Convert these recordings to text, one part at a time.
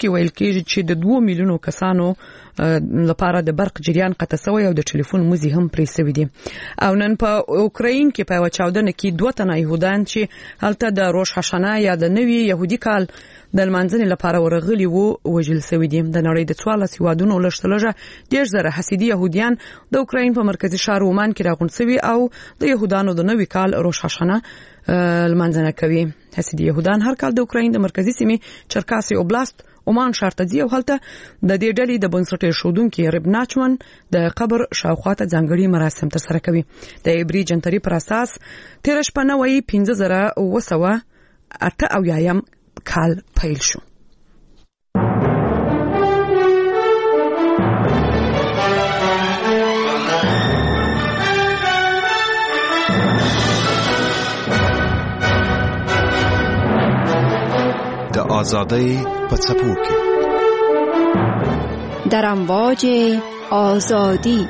کې ویل کېږي چې د 2 میلیونو کسانو لپاره د برق جریان قطع شوی او د ټلیفون موزي هم پرې شوی دي. او نن په اوکراین کې په چاودنه کې 2 تنه يهودان چې هلته د روش حشنه یا د نوي يهودي کال د لمانځنې لپاره ورغلي وو وژل شوی دي. د نړۍ د 14 هیوادونو لږترلږه 10,000 حسیدي يهوديان د اوکراین په مرکزی ښار ومان کې راغونډ شوي او د يهودانو د نوي کال روش حشنه لمانځنه کوي. حسیدي يهودان هر کال د اوکراین د مرکزی سیمې چرکاسي اوبلاست عمان ښار ته ځي او هلته د دې ډلې د بنسټ ایښودونکي رب ناچمن د قبر شاوخوا ته ځانګړي مراسم ترسره کوي. د عبري جنتري پر اساس 15,988 کال پیل شو. د آزادۍ په څپو کې در امواج آزادی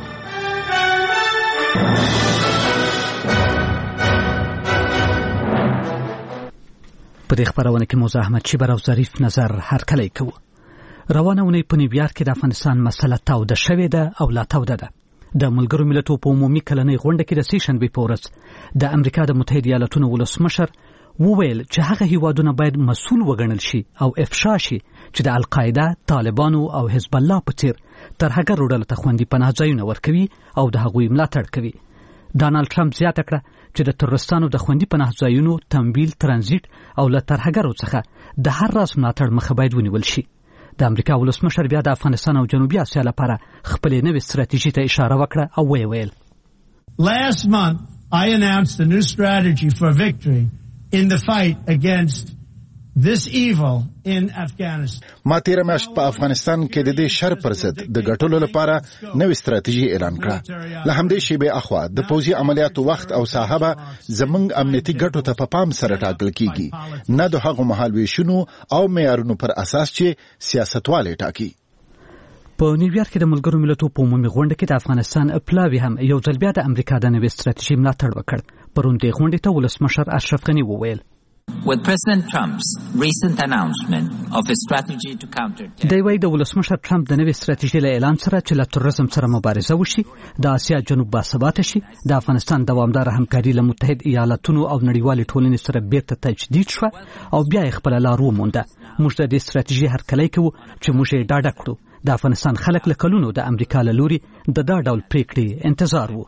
په دې خبرونه کې موضوع احمد شیبر او ظریف نظر هرکلی کوو. روانه ونې په نیویارک کې د افغانستان مسله تاوده شوې ده او لا تاوده ده. د ملګرو ملتونو په عمومي کلنۍ غونډه کې د سیشنبې په ورځ د امریکا د متحده ایالاتونو ولسمشر وویل چې هغه هیوادونه باید مسؤل وګڼل شي او افشا شي چې د القاعده، طالبانو او حزب الله په څیر ترهګر ډلو ته خوندي پناه ځایونه ورکوي او د هغوی ملاتړ کوي. ډانلډ ټرمپ زیاته کړه چې د تروریستانو د خوندي پناه ځایونو تمویل، ترانزیت او له ترهګرو څخه د هر راز ملاتړ مخه باید ونیول شي. د امریکا ولسمشر بیا د افغانستان او جنوبي اسیا لپاره خپل نوې ستراتیژي ته اشاره وکړه او ویل Last month I announced a new strategy for victory in the fight against this evil in Afghanistan. ما تیر میاشت په افغانستان کې د دې شر پر ضد د ګټلو لپاره نوې ستراتیژي اعلان کړه. له همدې شیبې اخوا د پوځي عملیاتو وخت او صاحبه زمنګ امنیتي ګټو ته په پام سره ټاکل کیږي، نه د هغو مهالويشونو او معیارونو پر اساس چې سیاستوالې ټاکي. په نیویارک کې د ملګرو ملتونو په عمومي غونډه کې د افغانستان پلاوی هم یو ځل بیا د امریکا د نوې ستراتیژي ملاتړ وکړ. پرون دې غونډې ته ولسمشر اشرف غني وویل With President Trump's recent announcement of a strategy to counter terrorism. د ولسمشر ټرمپ د نوې ستراتیژۍ له اعلان سره چې له تروریزم سره مبارزه وشي، د آسیا جنوب باثباته شي، د افغانستان دوامدار همکاري له متحد ایالاتونو او نړیوالې ټولنې سره بیرته تجدید شو او بیا یې خپل لار ومونده. موږ د دې ستراتیژۍ هرکلی کوو چې موږ یې ډاډه کړو. د افغانستان خلک له کلونو د امریکا له لوري د دا ډول پریکړې انتظار وو.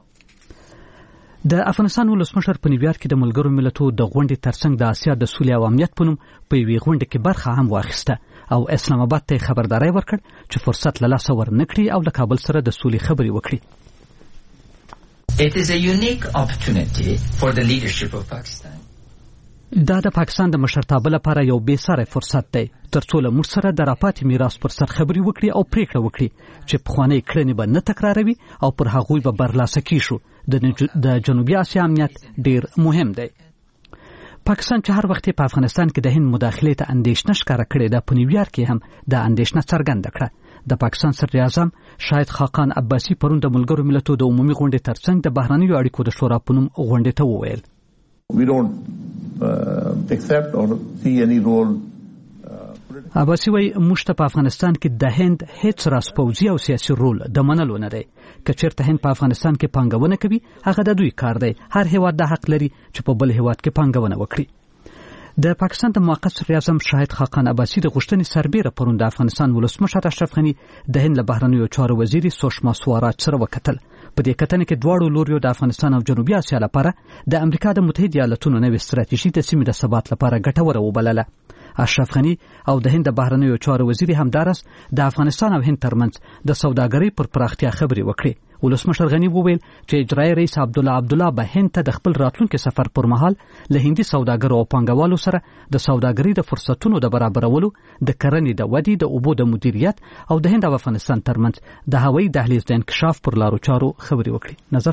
د افغانستان ولسمشر په نیویارک کې د ملګرو ملتونو د غونډې ترڅنګ د آسیا د سولې او امنیت په نوم په یوې غونډې کې برخه هم واخیسته او اسلام آباد ته خبرداري ورکړ چې فرصت له لاسه ورنکړي او د کابل سره د سولې خبرې وکړي. It is a unique opportunity for the leadership of Pakistan. دا د پاکستان د مشرتابه لپاره یو بې ساري فرصت دی ترڅو له موږ سره د راپاتې میراث پر سر خبرې وکړي او پریکړه وکړي چې پخوانۍ کړنې به نه تکراروي او پر هغوی به برلاسه کیشو. د جنوبي اسیا امنیت ډیر مهم دی. پاکستان چې هر وخت په افغانستان کې د هند مداخلې ته اندېښنه ښکاره کړې ده، په نیویارک کې هم د اندېښنه څرګنده کړه. د پاکستان صدر اعظم شاهد خاقان عباسي پرون د ملګرو ملتونو د عمومي غونډې ترڅنګ د بهرنیو اړیکو د شورا په نوم غونډې ته وویل We don't accept or see any role. عباسي وایي موږ ته په افغانستان کې د هند هیڅ راز پوځي او سیاسي رول د منلو نه دی. که چېرته هند په افغانستان کې پانګونه کوي هغه د دوی کار دی. هر هیواد د حق لري چې په بل هیواد کې پانګونه وکړي. د پاکستان د موقت صدر اعظم شاهد خاقان عباسي د غوښتنې سربېره پرون د افغانستان ولسمشر اشرف غني د هند له بهرنیو چارو وزیر سوشما سوراج سره وکتل. په دې کتنې کې دواړو لوریو د افغانستان او جنوبي اسیا لپاره د امریکا د متحده ایالاتونو نوې ستراتیژي د سیمې د ثبات لپاره ګټوره وبلله. اشرف غني او د هند د بهرنیو چارو وزیر همدارس د افغانستان او هند ترمنځ د سوداګرۍ پر پراختیا خبرې وکړي. ولسمشر غني وویل چې اجرایي رئیس عبدالله به هند ته د خپل راتلونکي سفر پر مهال له هندي سوداګرو او پانګوالو سره د سوداګرۍ د فرصتونو د برابرولو، د کرنې د ودې، د اوبو د مدیریت او د هند او افغانستان ترمنځ د هوایي دهلیز د انکشاف پر لارو چارو خبرې وکړي. نظر څه؟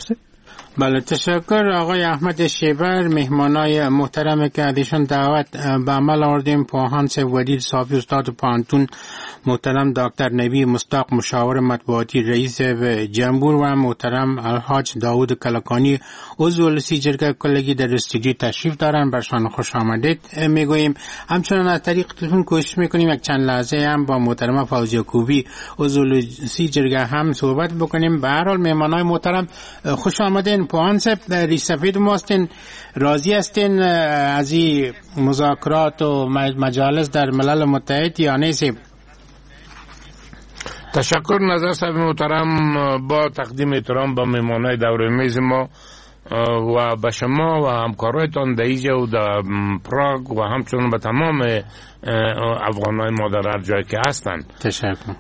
بله تشکر آقای احمد شیبر، مهمانای محترم که ازشون دعوت به عمل آوردیم، پوهان صاحب ودید صافی استاد پانتون محترم دکتر نبی مصداق مشاور مطبوعاتی رئیس جمهور و محترم الحاج داود کلکانی عضو ولسی جرگه کلگی در استودیو تشریف دارن، برشان خوش آمدید میگوییم. همچنان از طریق تلفن کوشش میکنیم یک چند لحظه هم با محترم فوزیه کوبی عضو ولسی جرگه هم صحبت بکنیم. به هر حال مهمانای محترم خوش آمدین. پوهان صاحب ریسفید ما هستین، راضی هستین از این مذاکرات و مجالس در ملل متحد یا نیست؟ تشکر نظر صاحب محترم، با تقدیم احترام به مهمانای دور میز ما و به شما و همکارایتان در اینجا و در پراگ و همچنین به تمام افغانای ما در هر جایی که هستند تشکر.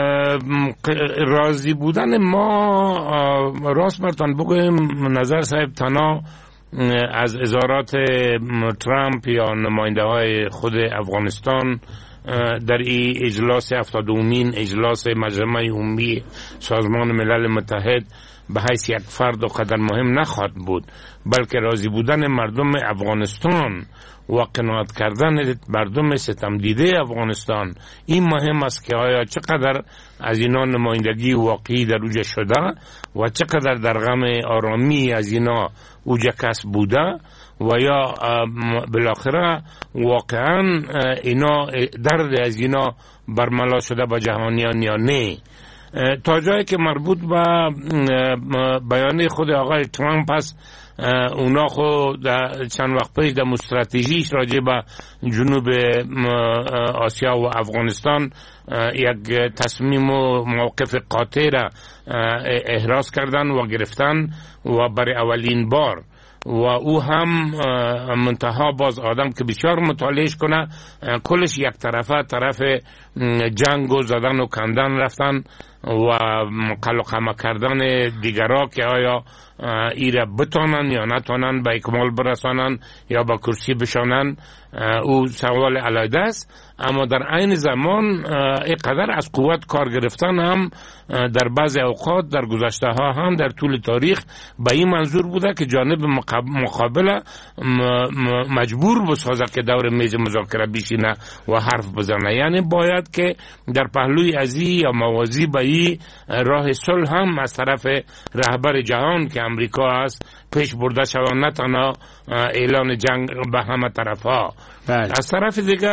راضی بودن ما راست برتان بگویم نظر صاحب تنها از اظهارات ترامپ یا نماینده های خود افغانستان در این اجلاس 72مین اجلاس مجمع عمومی سازمان ملل متحد به حیث یک فرد و قدر مهم نخواهد بود، بلکه راضی بودن مردم افغانستان و قناعت کردن مردم ستم دیده افغانستان این مهم است که آیا چقدر از اینا نمایندگی واقعی در اوجه شده و چقدر در غم آرامی از اینا اوجه کسب بوده و یا بالاخره واقعا اینا درد از اینا برملا شده با جهانیان یا نه. تا جایی که مربوط به بیانیه خود آقای ترامپ است، اونا خود چند وقت پیش در استراتژیش راجع به جنوب آسیا و افغانستان یک تصمیم و موقف قاطع را احراز کردن و گرفتن و برای اولین بار و او هم منتها باز آدم که بسیار مطالعهش کنه کلش یک طرف جنگ و زدن و کندن رفتن و قلقمه کردن دیگرها که آیا ایره بتانن یا نتانن به اکمال برسانن یا به کرسی بشانن، او سوال علیحده است. اما در عین زمان اینقدر از قوت کار گرفتن هم در بعض اوقات در گذشته ها هم در طول تاریخ به این منظور بوده که جانب مقابل مجبور بسازه که دور میز مذاکره بشینه و حرف بزنه. یعنی باید که در پهلوی ازی یا موازی به این راه صلح هم از طرف رهبر جهان که امریکا است پیش برده شود، نه تنها اعلان جنگ به همه طرف ها. از طرف دیگه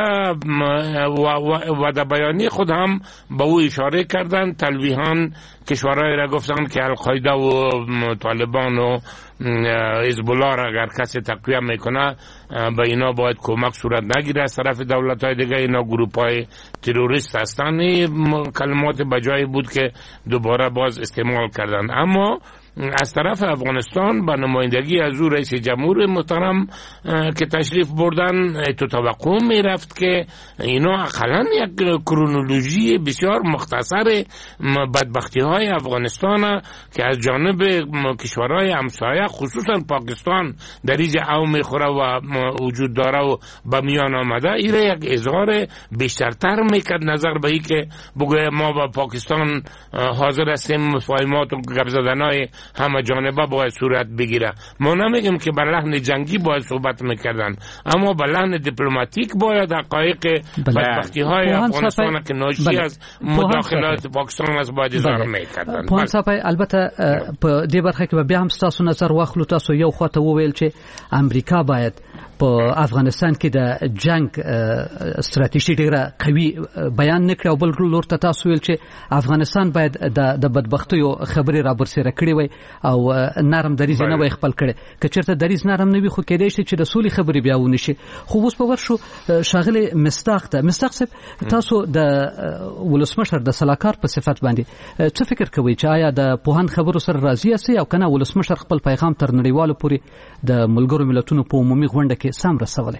و در بیانیه خود هم به او اشاره کردن، تلویحان کشورهای را گفتن که القاعده و طالبان و حزب الله را اگر کسی تقویه میکنه به اینا باید کمک صورت نگیره از طرف دولت های دیگه، اینا گروپ های تروریست هستن. این کلمات بجایی بود که دوباره باز استعمال کردن. اما از طرف افغانستان با نمایندگی از او رئیس جمهور محترم که تشریف بردن تو توقع می رفت که اینا اقلا یک کرونولوژی بسیار مختصر بدبختی های افغانستان که از جانب کشورهای همسایه خصوصا پاکستان در اینجا او می خوره و وجود داره و به میان آمده، ایره یک اظهار بیشترتر میکرد نظر به ای که بگوی ما با پاکستان حاضر هستیم مفاهمات و گپ زدنهای همه جانبه باید صورت بگیره. ما نمیگیم که به لحن جنگی باید صحبت میکردن، اما به لحن دیپلماتیک باید حقایق بدبختی های افغانستان که ناشی از مداخلات پاکستان از باید اظهار میکردن. پوهان صاحب البته په دې برخه کې بیا هم تاسو نظر واخلو. تاسو یو خواته وویل چې امریکا باید په افغانستان کې د جنگ ستراتیژي ډیره قوي بیان نکړي او بل لور ته تاسو ویل چې افغانستان باید د بدبختیو خبرې را برسېره کړي وي او نرم دریځ نه وي خپل کړي. که چېرته دریځ نرم نه وي خو کېدای شي چې د سولې خبرې بیا ونشي. خو اوس په ورشو شاغلي مصداق صاحب تاسو د ولسمشر د سلاکار په صفت باندې څه فکر کوئ چې آیا د پوهان خبرو سره راضي یاستئ او کنه ولسمشر خپل پیغام تر نړیوالو پورې د ملګرو ملتونو په عمومي غونډه کې سم رسولی؟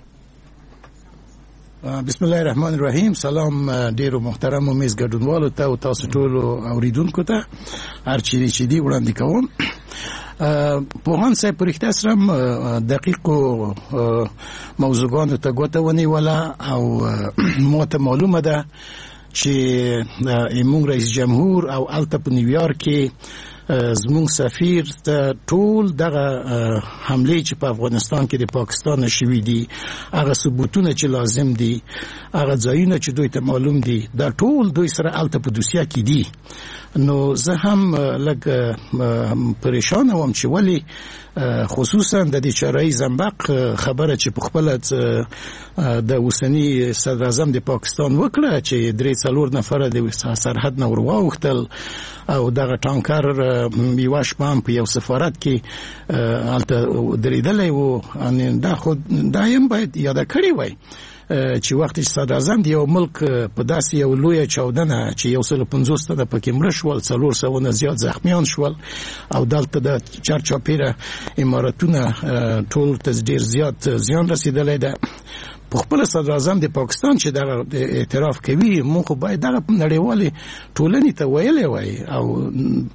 بسم الله الرحمن الرحیم. سلام ډیرو محترمو میز ګډونوالو ته او تاسو ټولو اوریدونکو ته هر چیرې چې دی وړاندې کوم. پوهان صاحب په رښتیا سره دقیقو موضوعاتو ته ګوته ونیوله او ماته معلومه ده چې موږ رئیس جمهور او الته په نیویارک کې زموږ سفیر ته ټول دغه حمله چې په افغانستان کې د پاکستان شوي دي، هغه ثبوتونه چې لازم دي، هغه ځایونه چې دوی ته معلوم دي، دا ټول دوی سره الته په دوسیه کې دي. نو زه هم لږ پریشان وم چې ولی خصوصا د دې چارای زنبق خبره چې په خپل د اوسنی صدر اعظم د پاکستان وکړه چې 3-4 نفر د سرحد نه ورواوختل او دغه ټانکر یو شپه په یو سفارت کې الته درېدلی و. ان دا خو دایم باید یاد کړی وای چې وخت چې صدر اعظم د یو ملک په داسې یو لویه چاودنه چې 150 تنه پکې مړه شول، 400 نه زیات زخمیان شول او دلته د چارچاپیره اماراتونه ټول ته ډیر زیات زیان رسیدلی ده. په خپل صدر اعظم د پاکستان چې دغه اعتراف کوي، موږ خو باید دغه نړیوالې ټولنې ته ویلی وای. او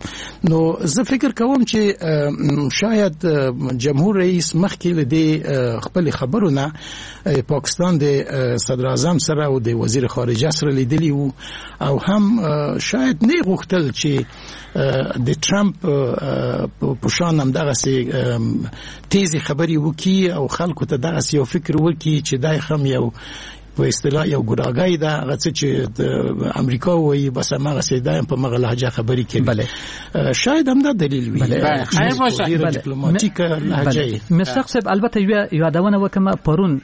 نو زه فکر کوم چې شاید جمهور رئیس مخکې له دې خپل خبرو نه پاکستان د صدر اعظم سره او د وزیر خارجه سره لیدلی وو او هم شاید نه غوښتل چې د ټرمپ په شان هم دغسې تیزې خبرې وکړي او خلکو ته دغسې یو فکر وکړي چې دا هم یو په اصطلاح یو ګراګای ده، هغه څه چې د امریکا وایي بس هغسې دا په مغه لهجه خبرې کوي. شاید هم دا دلیل وي. خیر باشه. ډیپلوماټیکه لهجه. مصدق صاحب البته یادونه وکم پرون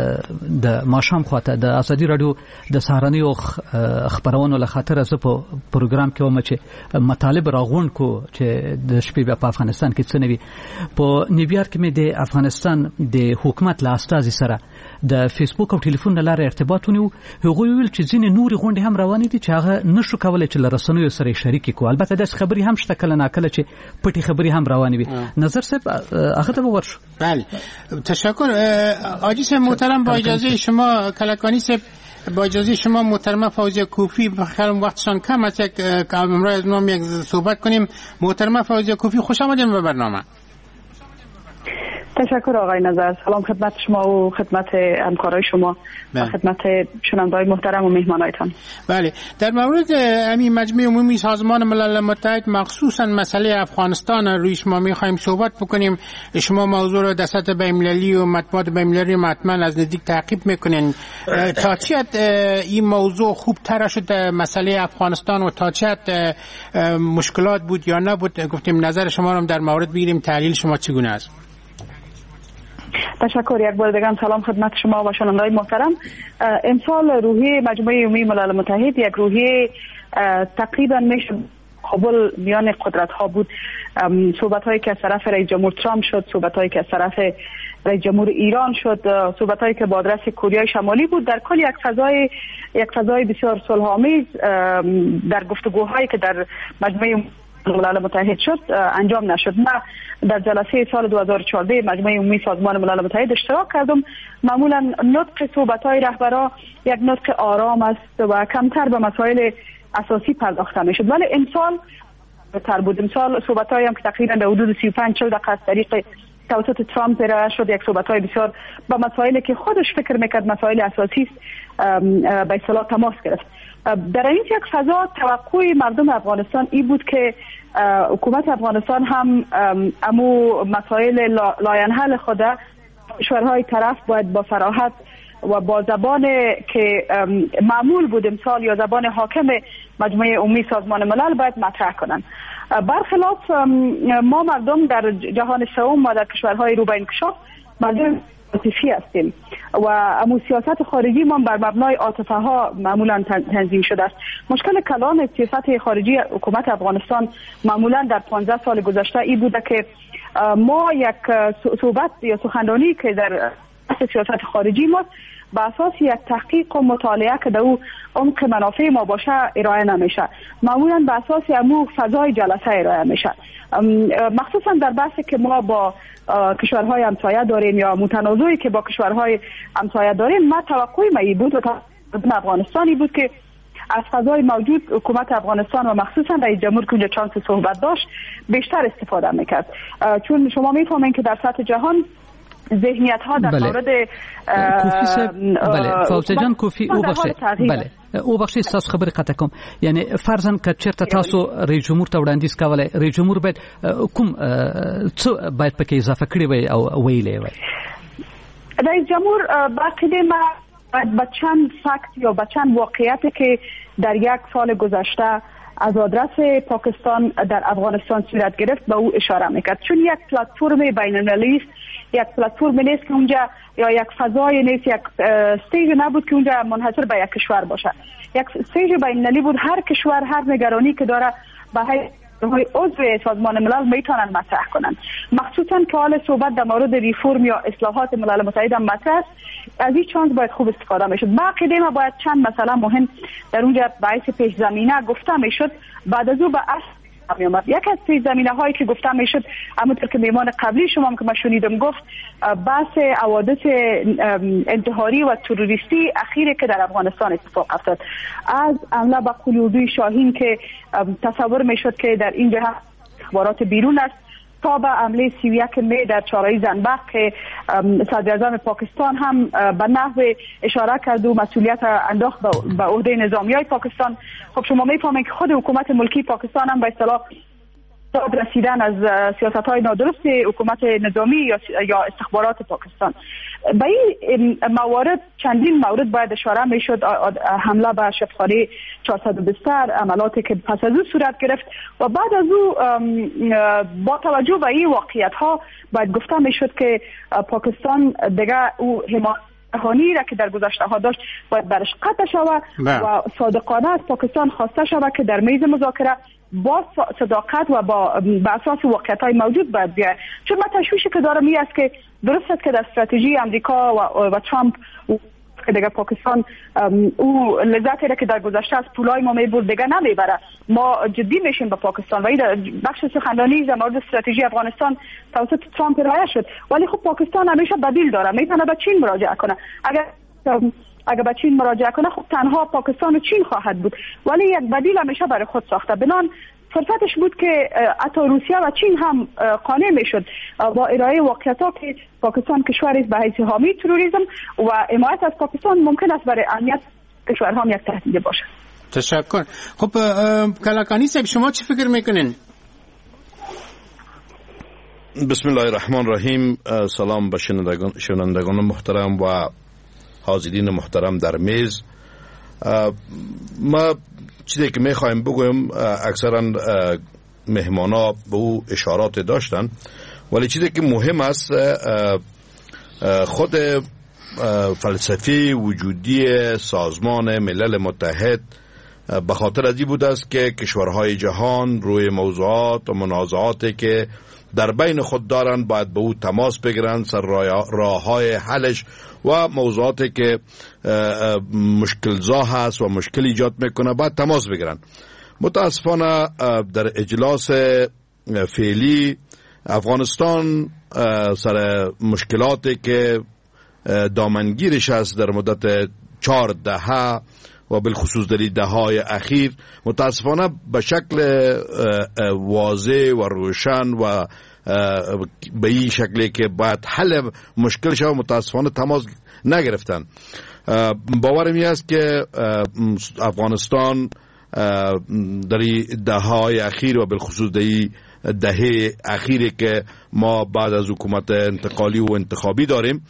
د ماښام خواته د ازادي رادیو د سهارنیو خبرونو له خاطر زه په پروګرام کې وم چې مطالب راغونډ کو چې د شپې په افغانستان کې څه نوي. په نیویارک کې مې د افغانستان د حکومت له استازي سره د فیسبوک او ټلیفون له لارې ارتباط ونیو. هغوی ویل چې ځینې نورې غونډې هم روانې دي چې هغه نشو کولی چې له رسنیو سره شریک کړو. البته داسې خبرې هم شته کله ناکله چې پټې خبرې هم روانې وي. نظر صاحب هغه ته ورشو. بله تشکر. حاجی صاحب محترم، با اجازه شما کلکانی صاحب، با اجازه شما محترمه فوزیه کوفی، بخیر وقتشان کم است، یک امروز از ما یک صحبت کنیم. محترمه فوزیه کوفی خوش آمدید به برنامه. تشکر آقای نظر. سلام خدمت شما و خدمت همکارای شما و خدمت شنونده‌های محترم و مهمانایتان. بله، در مورد همین مجمع عمومی سازمان ملل متحد مخصوصا مسئله افغانستان روی شما می‌خوایم صحبت بکنیم. شما موضوع را در سطح بین‌المللی و مطبوعات بین‌المللی حتما از نزدیک تعقیب می‌کنین. تا چه حد این موضوع خوب تر شد مسئله افغانستان و تا چه حد مشکلات بود یا نبود؟ گفتیم نظر شما را در مورد بگیریم، تحلیل شما چگونه است؟ تشکر. یک بار دیگه سلام خدمت شما و شنونده‌های محترم. امسال روحیه مجموعه عمومی ملل متحد یک روحیه تقریبا میشه قبول میان قدرت ها بود. صحبت هایی که از طرف رئیس جمهور ترامپ شد، صحبت هایی که از طرف رئیس جمهور ایران شد، صحبت هایی که با آدرس کره شمالی بود. در کل یک فضای بسیار صلح آمیز در گفتگوهایی که در مجموعه ملل متحد شد انجام نشد. من در جلسه سال 2014 مجمع عمومی سازمان ملل متحد اشتراک کردم. معمولا نطق صحبت‌های رهبران یک نطق آرام است و کمتر به مسائل اساسی پرداخته میشد، ولی امسال بهتر بود. امسال صحبت‌هایی هم که تقریبا به حدود 35-40 دقیقه از طریق توسط ترامپ ارائه شد، یک صحبت‌های بسیار با مسائلی که خودش فکر میکرد مسائل اساسی است به اصطلاح تماس گرفت. در این یک فضا توقع مردم افغانستان این بود که حکومت افغانستان هم امو مسائل لاینحل خود کشورهای طرف باید با صراحت و با زبان که معمول بود امسال یا زبان حاکم مجموعه عمومی سازمان ملل باید مطرح کنند. برخلاف ما مردم در جهان سوم و در کشورهای رو به انکشاف مردم عاطفی هستیم و امو سیاست خارجی ما بر مبنای عاطفه ها معمولا تنظیم شده است. مشکل کلان سیاست خارجی حکومت افغانستان معمولا در 15 سال گذشته این بوده که ما یک صحبت یا سخنرانی که در سیاست خارجی ما به اساس یک تحقیق و مطالعه که در او عمق منافع ما باشه ارائه نمیشه. معمولا به اساس امو فضای جلسه ارائه میشه، مخصوصا در بحثی که ما با کشورهای همسایه داریم یا متنازعی که با کشورهای همسایه داریم. ما توقع ما این بود و افغانستانی بود که از فضای موجود حکومت افغانستان و مخصوصا رئیس جمهور که اونجا چانس صحبت داشت بیشتر استفاده میکرد، چون شما میفهمین که در سطح جهان ذهنیت ها در مورد کوفی صاحب، بله فوزه جان کوفی او باشه، بله او بخشي تاسو خبرې قطع کوم، یعنی فرضاً که چېرته تاسو رئیس جمهور ته وړاندیز کولای، رئیس جمهور باید کوم څه باید پکې اضافه کړی وي او ویلی وي؟ رئیس جمهور باقیده ما باید با چند فکت یا با چند واقعیتی که در یک سال گذشته از آدرس پاکستان در افغانستان صورت گرفت به او اشاره میکرد، چون یک پلتفرم بین‌المللی است، یک پلتفرم نیست که اونجا یا یک فضای نیست، یک استیج نبود که اونجا منحصر به یک کشور باشه، یک استیج بین‌المللی بود. هر کشور هر نگرانی که داره به عضو سازمان ملل میتونن مطرح کنن، مخصوصا که حال صحبت در مورد ریفرم یا اصلاحات ملل متحد هم مطرح است. از این چانس باید خوب استفاده میشد. باقی ما باید چند مسئله مهم در اونجا باعث پیش زمینه گفته میشد، بعد از او به اصل میامد. یک از پیش زمینه هایی که گفته میشد، همونطور که میمان قبلی شما که من شنیدم گفت، بحث حوادث انتحاری و تروریستی اخیری که در افغانستان اتفاق افتاد، از حمله به قلیوبی شاهین که تصور میشد که در این جهت اخبارات بیرون است، تا به حمله 31 می در چهارراه زنبق که صدر اعظم پاکستان هم به نحو اشاره کرد و مسئولیت انداخت به عهده نظامیای پاکستان. خب شما میفهمید که خود حکومت ملکی پاکستان هم به اصطلاح داد رسیدن از سیاست‌های نادرست حکومت نظامی یا استخبارات پاکستان. به این موارد چندین مورد باید اشاره میشد، حمله به شبخانه 420 عملاتی که پس از او صورت گرفت و بعد از او با توجه به این واقعیت ها باید گفته میشد که پاکستان دیگه او حمایت را که در گذشته ها داشت باید برش قطع شود و صادقانه از پاکستان خواسته شود که در میز مذاکره با صداقت و با اساس واقعیت‌های موجود باید بیاید. چون من تشویشی که دارم این است که درست است که در استراتژی امریکا و ترامپ که دیگه پاکستان او لذتی را که در گذشته از پولای ما میبرد دیگه نمیبره، ما جدی میشیم با پاکستان و این بخش سخنرانی در مورد استراتژی افغانستان توسط ترامپ رعایت شد. ولی خب پاکستان همیشه بدیل داره، میتونه به چین مراجعه کنه. اگر به چین مراجعه کنه خب تنها پاکستان و چین خواهد بود، ولی یک بدیل همیشه برای خود ساخته. بنان فرصتش بود که حتی روسیه و چین هم قانع میشد با ارائه واقعیت‌ها که پاکستان کشوری است به حیث حامی تروریسم و حمایت از پاکستان ممکن است برای امنیت کشورها هم یک تهدید باشه. تشکر. خب کلاکانی صاحب شما چی فکر میکنین؟ بسم الله الرحمن الرحیم. سلام به شنوندگان محترم و حاضرین محترم در میز. ما چیزی که میخوایم بگویم اکثرا مهمانا به او اشارات داشتن، ولی چیزی که مهم است خود فلسفه وجودی سازمان ملل متحد به خاطر از این بود است که کشورهای جهان روی موضوعات و منازعاتی که در بین خود دارند باید به او تماس بگیرند، سر راه‌های حلش و موضوعاتی که مشکل‌زا هست و مشکل ایجاد میکنه باید تماس بگیرند. متاسفانه در اجلاس فعلی افغانستان سر مشکلاتی که دامنگیرش است در مدت 4 دهه و بالخصوص در دهه‌های اخیر متاسفانه به شکل واضح و روشن و به این شکلی که باید حل مشکل شود متاسفانه تماس نگرفتن. باورم این است که افغانستان در دهه‌های اخیر و بالخصوص در دهه اخیری که ما بعد از حکومت انتقالی و انتخابی داریم،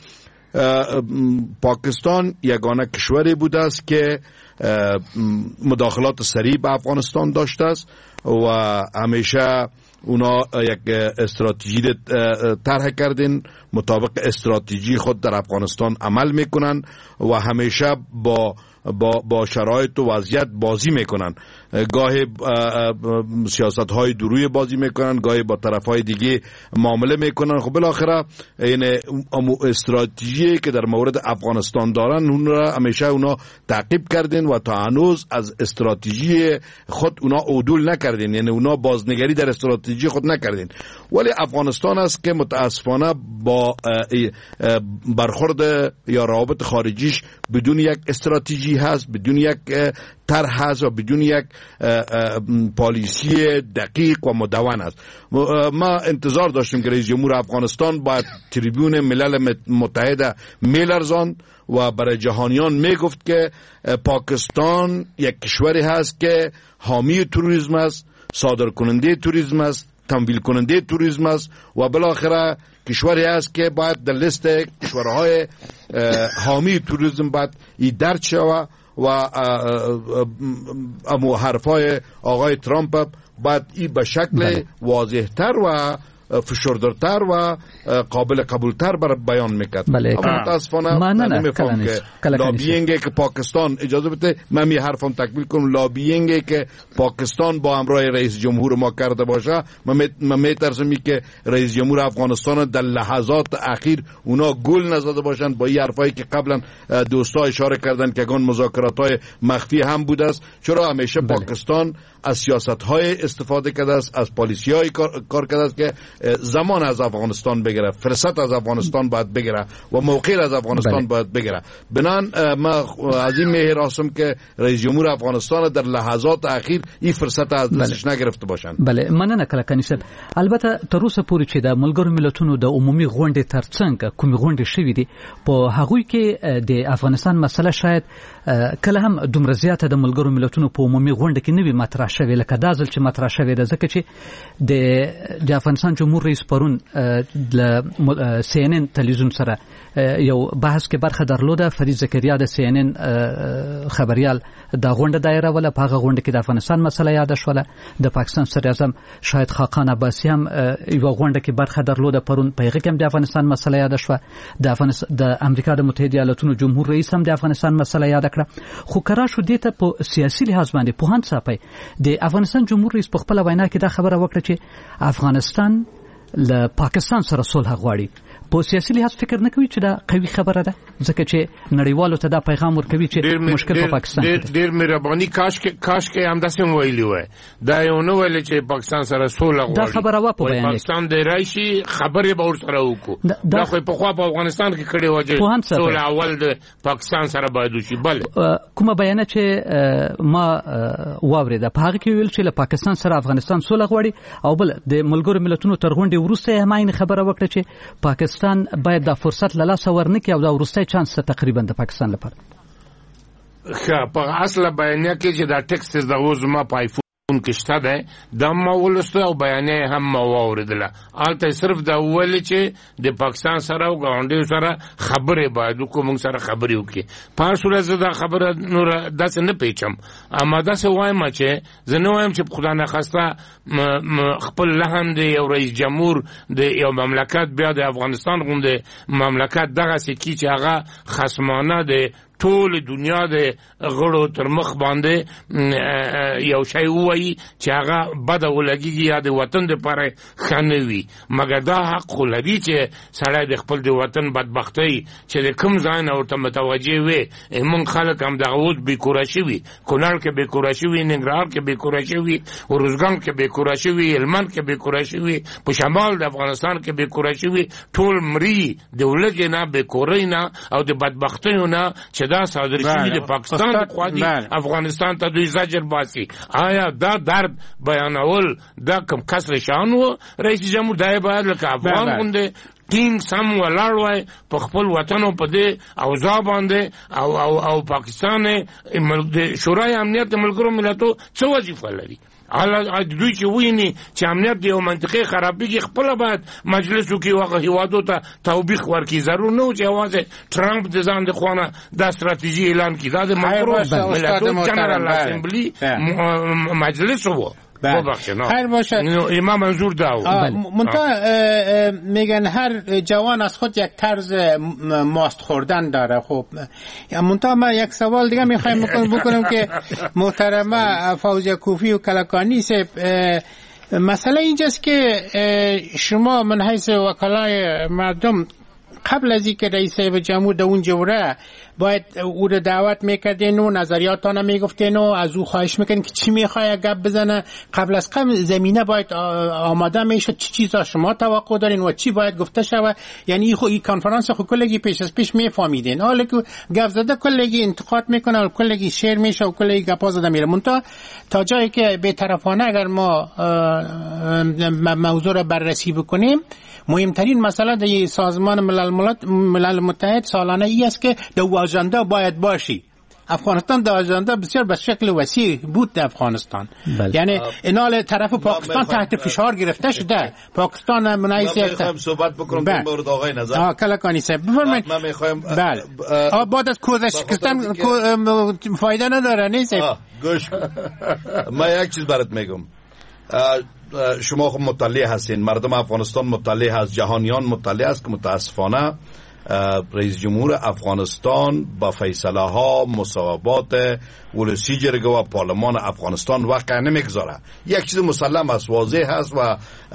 پاکستان یگانه کشوری بوده است که مداخلات سریع به افغانستان داشته است و همیشه اونا یک استراتژی طرح کردن، مطابق استراتژی خود در افغانستان عمل میکنن و همیشه با شرایط و وضعیت بازی میکنن. گاهی سیاست های دروی بازی میکنن، گاهی با طرف های دیگه معامله میکنن. خب بالاخره این استراتژی که در مورد افغانستان دارن اون را همیشه اونا تعقیب کردن و تا هنوز از استراتژی خود اونا عدول نکردن، یعنی اونا بازنگری در استراتژی خود نکردن. ولی افغانستان است که متاسفانه با برخورد یا روابط خارجیش بدون یک استراتژی هست، بدون یک طرح هست و بدون یک پالیسی دقیق و مدون است. ما انتظار داشتیم که رئیس جمهور افغانستان باید تریبیون ملل متحد میلرزاند و برای جهانیان میگفت که پاکستان یک کشوری هست که حامی توریسم است، صادر کننده توریسم است، تمویل کننده توریسم است و بالاخره کشوری است که باید در لیست کشورهای حامی توریسم باید ای درج شود و امو حرفای آقای ترامپ باید ای به شکل واضح‌تر و فشرده‌تر و قابل قبولتر بر بیان میکرد. اما متاسفانه من نمیفهم که لابینگی که پاکستان، اجازه بده من می حرفم تکمیل کنم، لابینگی که پاکستان با همراه رئیس جمهور ما کرده باشه، من میترسم که رئیس جمهور افغانستان در لحظات اخیر اونا گل نزده باشند با این حرفایی که قبلا دوستا اشاره کردن که گان مذاکرات های مخفی هم بوده است. چرا همیشه پاکستان از سیاست های استفاده کرده است، از پالیسی های کار کرده است که زمان از افغانستان بگیره، فرصت از افغانستان باید بگیره و موقع از افغانستان باید بگیره. بنان ما از این میراسم که رئیس جمهور افغانستان در لحظات اخیر این فرصت از دستش نگرفته باشند. بله، مننه کلکانی صاحب. البته تر اوسه پورې چې د ملګرو ملتونو د عمومي غونډې ترڅنګ کومې غونډې شوې دي په هغوی کې د افغانستان مسله شاید کله هم دومره زیاته د ملګرو ملتونو په عمومي غونډه کې نه وي مطرح شوې لکه دا ځل چې مطرح شوې ده، ځکه چې د افغانستان جمهور رئیس پرون د CNN تلویزیون سره یو بحث کې برخه درلوده. فرید زکریا د CNN خبريال دا غونډه دایره ولا په هغه غونډه کې د افغانستان مسله یاد شوله. د پاکستان صدر اعظم شاهد خاقان عباسی هم یو غونډه کې برخه درلوده پرون، په هغه کې هم د افغانستان مسله یاد شوه. د امریکا د متحده ایالاتونو جمهور رئیس هم د افغانستان مسله یاد کړه. خو کرا شو دې ته په سیاسي لحاظ باندې په هان صاحب د افغانستان جمهور رئیس په خپل وینا کې دا خبره وکړه چې افغانستان له پاکستان سره صلح غواړي. په سیاسي لحاظ فکر نه کوي چې دا قوي خبره ده، ځکه چې نړیوالو ته دا پیغام ورکوي چې مشکل په پاکستان کې ډېر مهرباني کاش کې همداسې ویلي وای. دا یو نه ویل چې پاکستان سره صلح غواړي، دا خبره وا په بیان پاکستان د راشي خبرې به ورسره وکړو. دا خو په خوا په افغانستان کې کړي وځي صلح اول د پاکستان سره باید وشي. بل کومه بیان چې ما واورېده په هغه کې ویل چې له پاکستان سره افغانستان صلح غواړي، او بل د ملګرو ملتونو تر غونډې وروسته هم عین خبره وکړه چې پاکستان باید دا فرصت له لاسه ورنکړي او دا وروستی چانس تقریبا د پاکستان لپاره. په اصله بیانیه کې چې دا ټکسټ د اوس ما په آیفون کې شته ده، دا ما ولسته او بیانیه هم ما واورېدله. هلته صرف دا وویل چې د پاکستان سره او ګاونډیو سره خبرې باید وکړو، موږ سره خبرې وکړي. په هر صورت زه دا خبره نوره داسې نه پیچم، اما داسې وایم چې زه نه وایم چې په خدای نخواسته خپل لحن د یو رئیس جمهور د یو مملکت بیا د افغانستان غوندې مملکت دغسې کي چې هغه خصمانه د ټول دنیا د غړو تر مخ باندې یو شی وایي چې هغه بده ولګي یا د وطن لپاره ښه نه وي. مګر دا حق خو لري چې سړی د خپل د وطن بدبختۍ چې د کوم ځای نه ورته متوجه وي. موږ خلک هم دغه اوس بېکوره شوي، کونړ کې بېکوره شوي، ننګرهار کې بېکوره شوي، ارزګان کې بېکوره شوي، هلمند کې بېکوره شوي، په شمال د افغانستان کې بېکوره شوي. ټول مري د ولږې نه، بېکورۍ نه او د بدبختیو نه چې دا صادر شوي د پاکستان د خوا دي افغانستان ته دوی زجر باسي. آیا دا درد بیانول دا کوم کسر شان و رئیس جمهور؟ دا باید لکه افغان غوندې ټینګ سم ولاړ وای په خپل وطن او په دې اوضاع باندې او پاکستان د شورای امنیت د ملګرو ملتونو څه وظیفه لري؟ دوی چې ویني چې امنیت د یو منطقې خرابېږي، خپله باید مجلس وکړي او هغه هېوادو ته توبیخ ورکړي. ضرور نه و چې یوازې ټرمپ د ځان د خوا نه دا ستراتیژي اعلان کړي. دا د ملګرو ملتونو جنرال اسمبلی مجلس و. خیر باشه. ما منظور داو منتها میگن هر جوان از خود یک طرز ماست خوردن داره. خب منتها ما یک سوال دیگه میخوایم بکنم که محترمه فوزیه کوفی و کلکانی صاحب، مسئله اینجاست که شما من حیث وکلای مردم قبل از اینکه رئیس جمهور در اون جوره باید او رو دعوت میکردین و نظریاتانه میگفتین و از او خواهش میکنین که چی میخواه گپ بزنه. قبل از قبل زمینه باید آماده میشد چی چیزا شما توقع دارین و چی باید گفته شود. یعنی این کنفرانس خود کلگی پیش از پیش میفهمیدین. حالا که گپ زده کلگی انتقاد میکنه و کلگی شعر میشه و کلگی گپا زده میره. منتها تا جایی که بی‌طرفانه اگر ما موضوع را بررسی بکنیم، مهمترین مسئله در سازمان ملل متحد سالانه ای است که در آژاندا باید باشی. افغانستان در آژاندا بسیار به شکل وسیع بود در افغانستان. یعنی اینال طرف پاکستان تحت فشار گرفته شده. پاکستان منایسه میخوایم صحبت بکنم در مورد آقای نظر. کلکانی صاحب بفرمایید. من میخوایم بله بعد از کوزه شکستن فایده نداره نیست. گوش من یک چیز برات میگم. شما خب مطلع هستین، مردم افغانستان مطلع هست، جهانیان مطلع است که متاسفانه رئیس جمهور افغانستان با فیصله ها مصوبات ولسی جرگه و پارلمان افغانستان واقعا نمیگذاره. یک چیز مسلم است، واضح هست و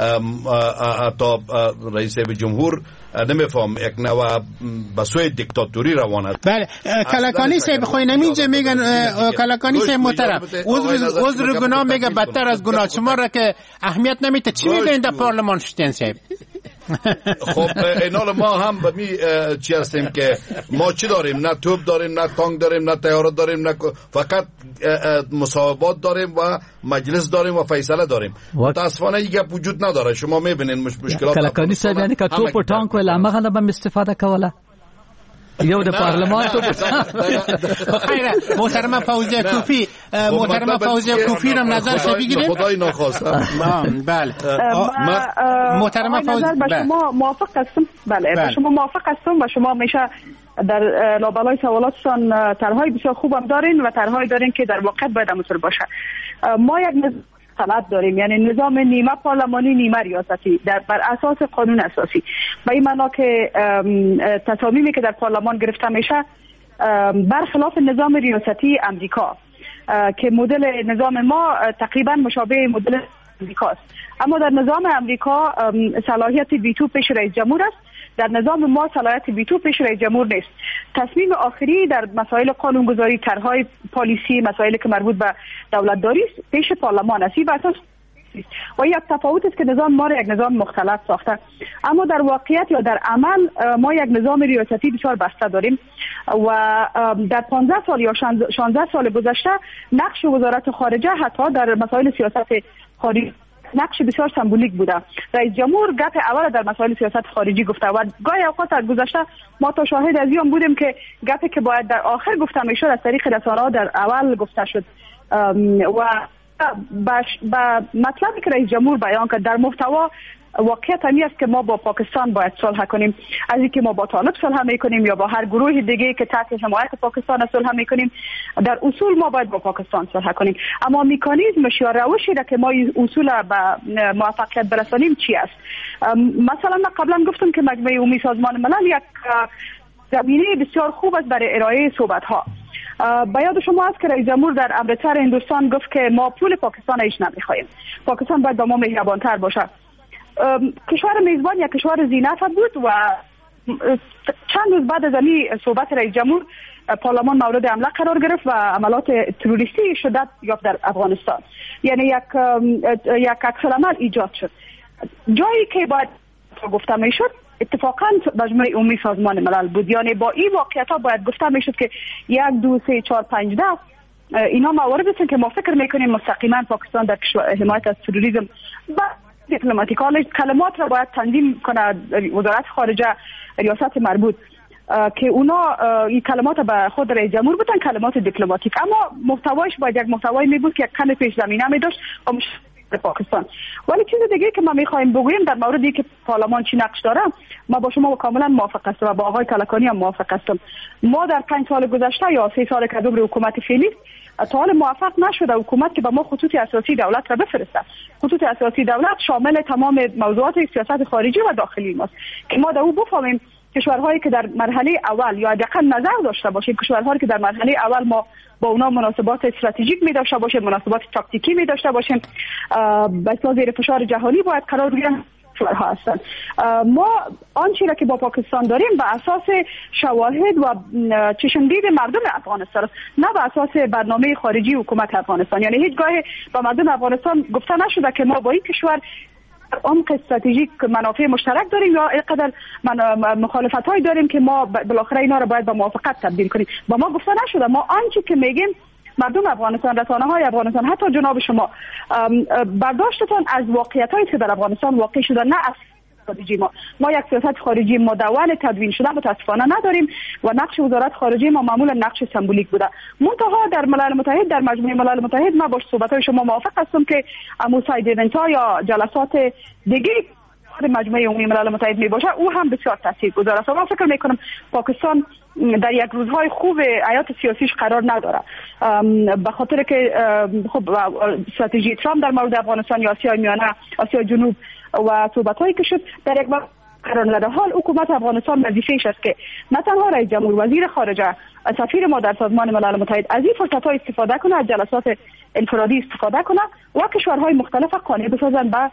تا رئیس جمهور نمیفهم یک نوع بسوی دیکتاتوری روان است. بله کلکانی صاحب خوی نمیجه میگن کلکانی صاحب محترم عذر گناه میگه بدتر از گناه. شما را که اهمیت نمیده چی میگن در پارلمان شدین صاحب؟ خب اینال ما هم به می چی هستیم که ما چی داریم؟ نه توپ داریم، نه تانک داریم، نه طیاره داریم، نه فقط مصوبات داریم و مجلس داریم و فیصله داریم. متاسفانه این گپ وجود نداره. شما میبینین مشکلات کلکانی صاحب یعنی که توپ و تانک ولا مغه به استفاده کوله یو د پارلمان تو خیره. محترم فوزی کوفی را نظر شما بگیرید. خدای ناخواسته. بله محترم فوزی با شما موافق هستم. بله با شما موافق هستم و شما میشه در لابلای سوالاتتان طرحهای بسیار خوبم دارین و طرحهایی دارین که در واقع باید عمل باشه. ما یک غلط داریم، یعنی نظام نیمه پارلمانی نیمه ریاستی بر اساس قانون اساسی. به این معنا که تصامیمی که در پارلمان گرفته میشه برخلاف نظام ریاستی امریکا که مدل نظام ما تقریبا مشابه مدل امریکا است. اما در نظام امریکا صلاحیت ویتو پیش رئیس جمهور است، در نظام ما صلاحیت ویتو پیش رئیس جمهور نیست. تصمیم آخری در مسائل قانونگذاری، طرحهای پالیسی، مسائلی که مربوط به دولتداری است پیش پارلمان است. این بحث و یک تفاوت است که نظام ما را یک نظام مختلط ساخته. اما در واقعیت یا در عمل ما یک نظام ریاستی بسیار بسته داریم و در 15 سال یا 16 سال گذشته نقش وزارت خارجه حتی در مسائل سیاست خارجی نقش بسیار سمبولیک بوده. رئیس جمهور گپ اول در مسائل سیاست خارجی گفته و گاهی اوقات در گذشته ما تا شاهد از این بودیم که گپی که باید در آخر گفته میشد از طریق رسانه‌ها در اول گفته شد و با مطلبی که رئیس جمهور بیان کرد در محتوا واقعیت همی است که ما با پاکستان باید صلح کنیم. از اینکه ما با طالب صلح میکنیم یا با هر گروه دیگه که تحت حمایت پاکستان صلح میکنیم، در اصول ما باید با پاکستان صلح کنیم. اما مکانیزمش یا روشی را که ما اصول به موفقیت برسانیم چی است؟ مثلا من قبلا گفتم که مجمع عمومی سازمان ملل یک زمینه بسیار خوب است برای ارائه صحبت ها. به یاد شما است که رئیس جمهور در امرتسر هندوستان گفت که ما پول پاکستان ایش نمیخوایم، پاکستان باید با ما مهربانتر باشه. کشور میزبان یا کشور ذی‌نفع بود و چند روز بعد از این صحبت رئیس جمهور پارلمان مورد حمله قرار گرفت و عملات تروریستی شدت یافت در افغانستان. یعنی یک عکس‌العمل ایجاد شد. جایی که باید گفته میشد اتفاقا مجمع عمومی سازمان ملل بود. یعنی با این واقعیت ها باید گفته میشد که 1 2 3 4 5 10 اینا موارد هستند که ما فکر میکنیم مستقیما پاکستان در حمایت از تروریسم و دیپلماتیک کلمات را باید تنظیم کنه وزارت خارجه ریاست مربوط که اونا این کلمات به خود رئیس جمهور بودن کلمات دیپلماتیک، اما محتوایش باید یک محتوایی می بود که کمی پیش زمینه می داشت و پاکستان. ولی چیز دیگه که ما میخوایم بگوییم در موردی که پارلمان چی نقش داره، ما با شما کاملا موافق هستم و با آقای کلکانی هم موافق هستم. ما در 5 سال گذشته یا 3 سال که دور حکومت فعلی تا حال موفق نشده حکومت که با ما خطوط اساسی دولت را بفرسته. خطوط اساسی دولت شامل تمام موضوعات سیاست خارجی و داخلی ماست که ما در او بفهمیم کشورهایی که در مرحله اول یا حداقل نظر داشته باشیم، کشورهایی که در مرحله اول ما با اونا مناسبات استراتژیک می داشته باشیم، مناسبات تاکتیکی می داشته باشیم، به اصطلاح زیر فشار جهانی باید قرار بگیرن. کشورها هستند. ما آنچه را که با پاکستان داریم به اساس شواهد و چشمدید مردم افغانستان است، نه به اساس برنامه خارجی حکومت افغانستان. یعنی هیچگاه به مردم افغانستان گفته نشده که ما با این کشور عمق استراتژیک منافع مشترک داریم یا اینقدر مخالفت های داریم که ما بالاخره اینا را باید به موافقت تبدیل کنیم. با ما گفته نشده. ما آنچه که میگیم مردم افغانستان، رسانه های افغانستان، حتی جناب شما برداشتتان از واقعیت هایی که در افغانستان واقع شده، نه از خارجی. ما یک سیاست خارجی مدون تدوین شده متاسفانه نداریم و نقش وزارت خارجه ما معمولا نقش سمبولیک بوده. منتها در ملل متحد، در مجموعه ملل متحد ما با صحبت های شما موافق هستم که ساید ایونت ها یا جلسات دیگه مجموعه عمومی ملل متحد می باشه او هم بسیار تاثیرگذار است. من فکر میکنم پاکستان در یک روزهای خوب حیات سیاسیش قرار نداره، به خاطر که خب استراتژی ترامپ در مورد افغانستان یا آسیای میانه، آسیای جنوب و صحبت‌هایی که شد در یک قرار نداره. حال حکومت افغانستان وظیفه‌اش است که نه تنها رئیس جمهور، وزیر خارجه، سفیر ما در سازمان ملل متحد از این فرصت‌ها استفاده کنه، از جلسات انفرادی استفاده کنه و کشورهای مختلف قانع بسازن به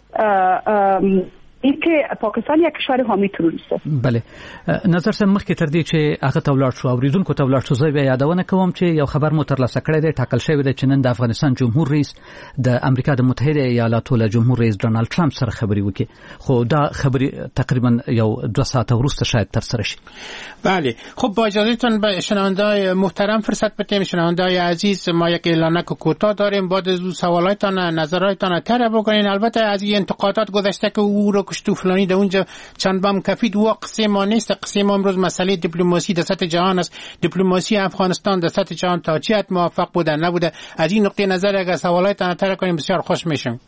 این که پاکستان یک کشور حامی تروریست است. بله، نظر سم مخکې تر دې چې هغه تولاړ شو اوریدونکو تولاړ شو، زه بیا یادونه کوم چې یو خبر مو ترلاسه کړی دی، ټاکل شوی دی چې نن د افغانستان جمهور رئیس د امریکا د متحده ایالاتو له جمهور رئیس ډونالد ټرمپ سره خبرې وکړي، خو دا خبرې تقریبا یو 2 ساعت وروسته شاید تر سره شي. بله، خب با اجازهتون به شنونده‌های محترم فرصت بدیم. شنونده‌های عزیز، ما یک اعلانک کوتاه داریم، بعد از سوالاتتان، نظراتتان طرح بکنین. البته از این انتقادات گذشته که او رو کشتو فلانی در اونجا چند بام کفید، و قصه ما نیست. قصه ما امروز مسئله دیپلماسی در سطح جهان است. دیپلماسی افغانستان در سطح جهان تا چه حد موفق بوده نبوده، از این نقطه نظر اگر سوالاتتان طرح کنیم بسیار خوش میشم.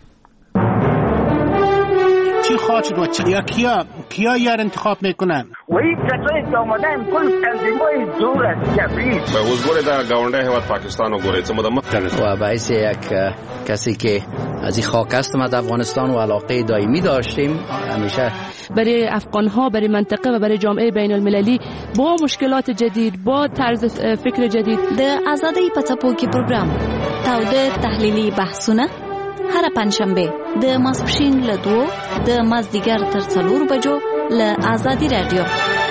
چی خواهد شد و کیا یار انتخاب میکنن؟ و این کسایی که آمدن کل تنظیمای دور است جبریست. به حضور در گاونده حیوات پاکستان و گوریت و باعث یک کسی که از این خاک است ما در افغانستان و علاقه دائمی داشتیم همیشه برای افغان‌ها، برای منطقه و برای جامعه بین المللی با مشکلات جدید، با طرز فکر جدید. د آزادۍ په څپو کې پروګرام تاوده تحلیلي بحثونه هر پنځشنبه د ماسپښین له 2 د مازدیګر تر 4 بجو له آزادی رادیو.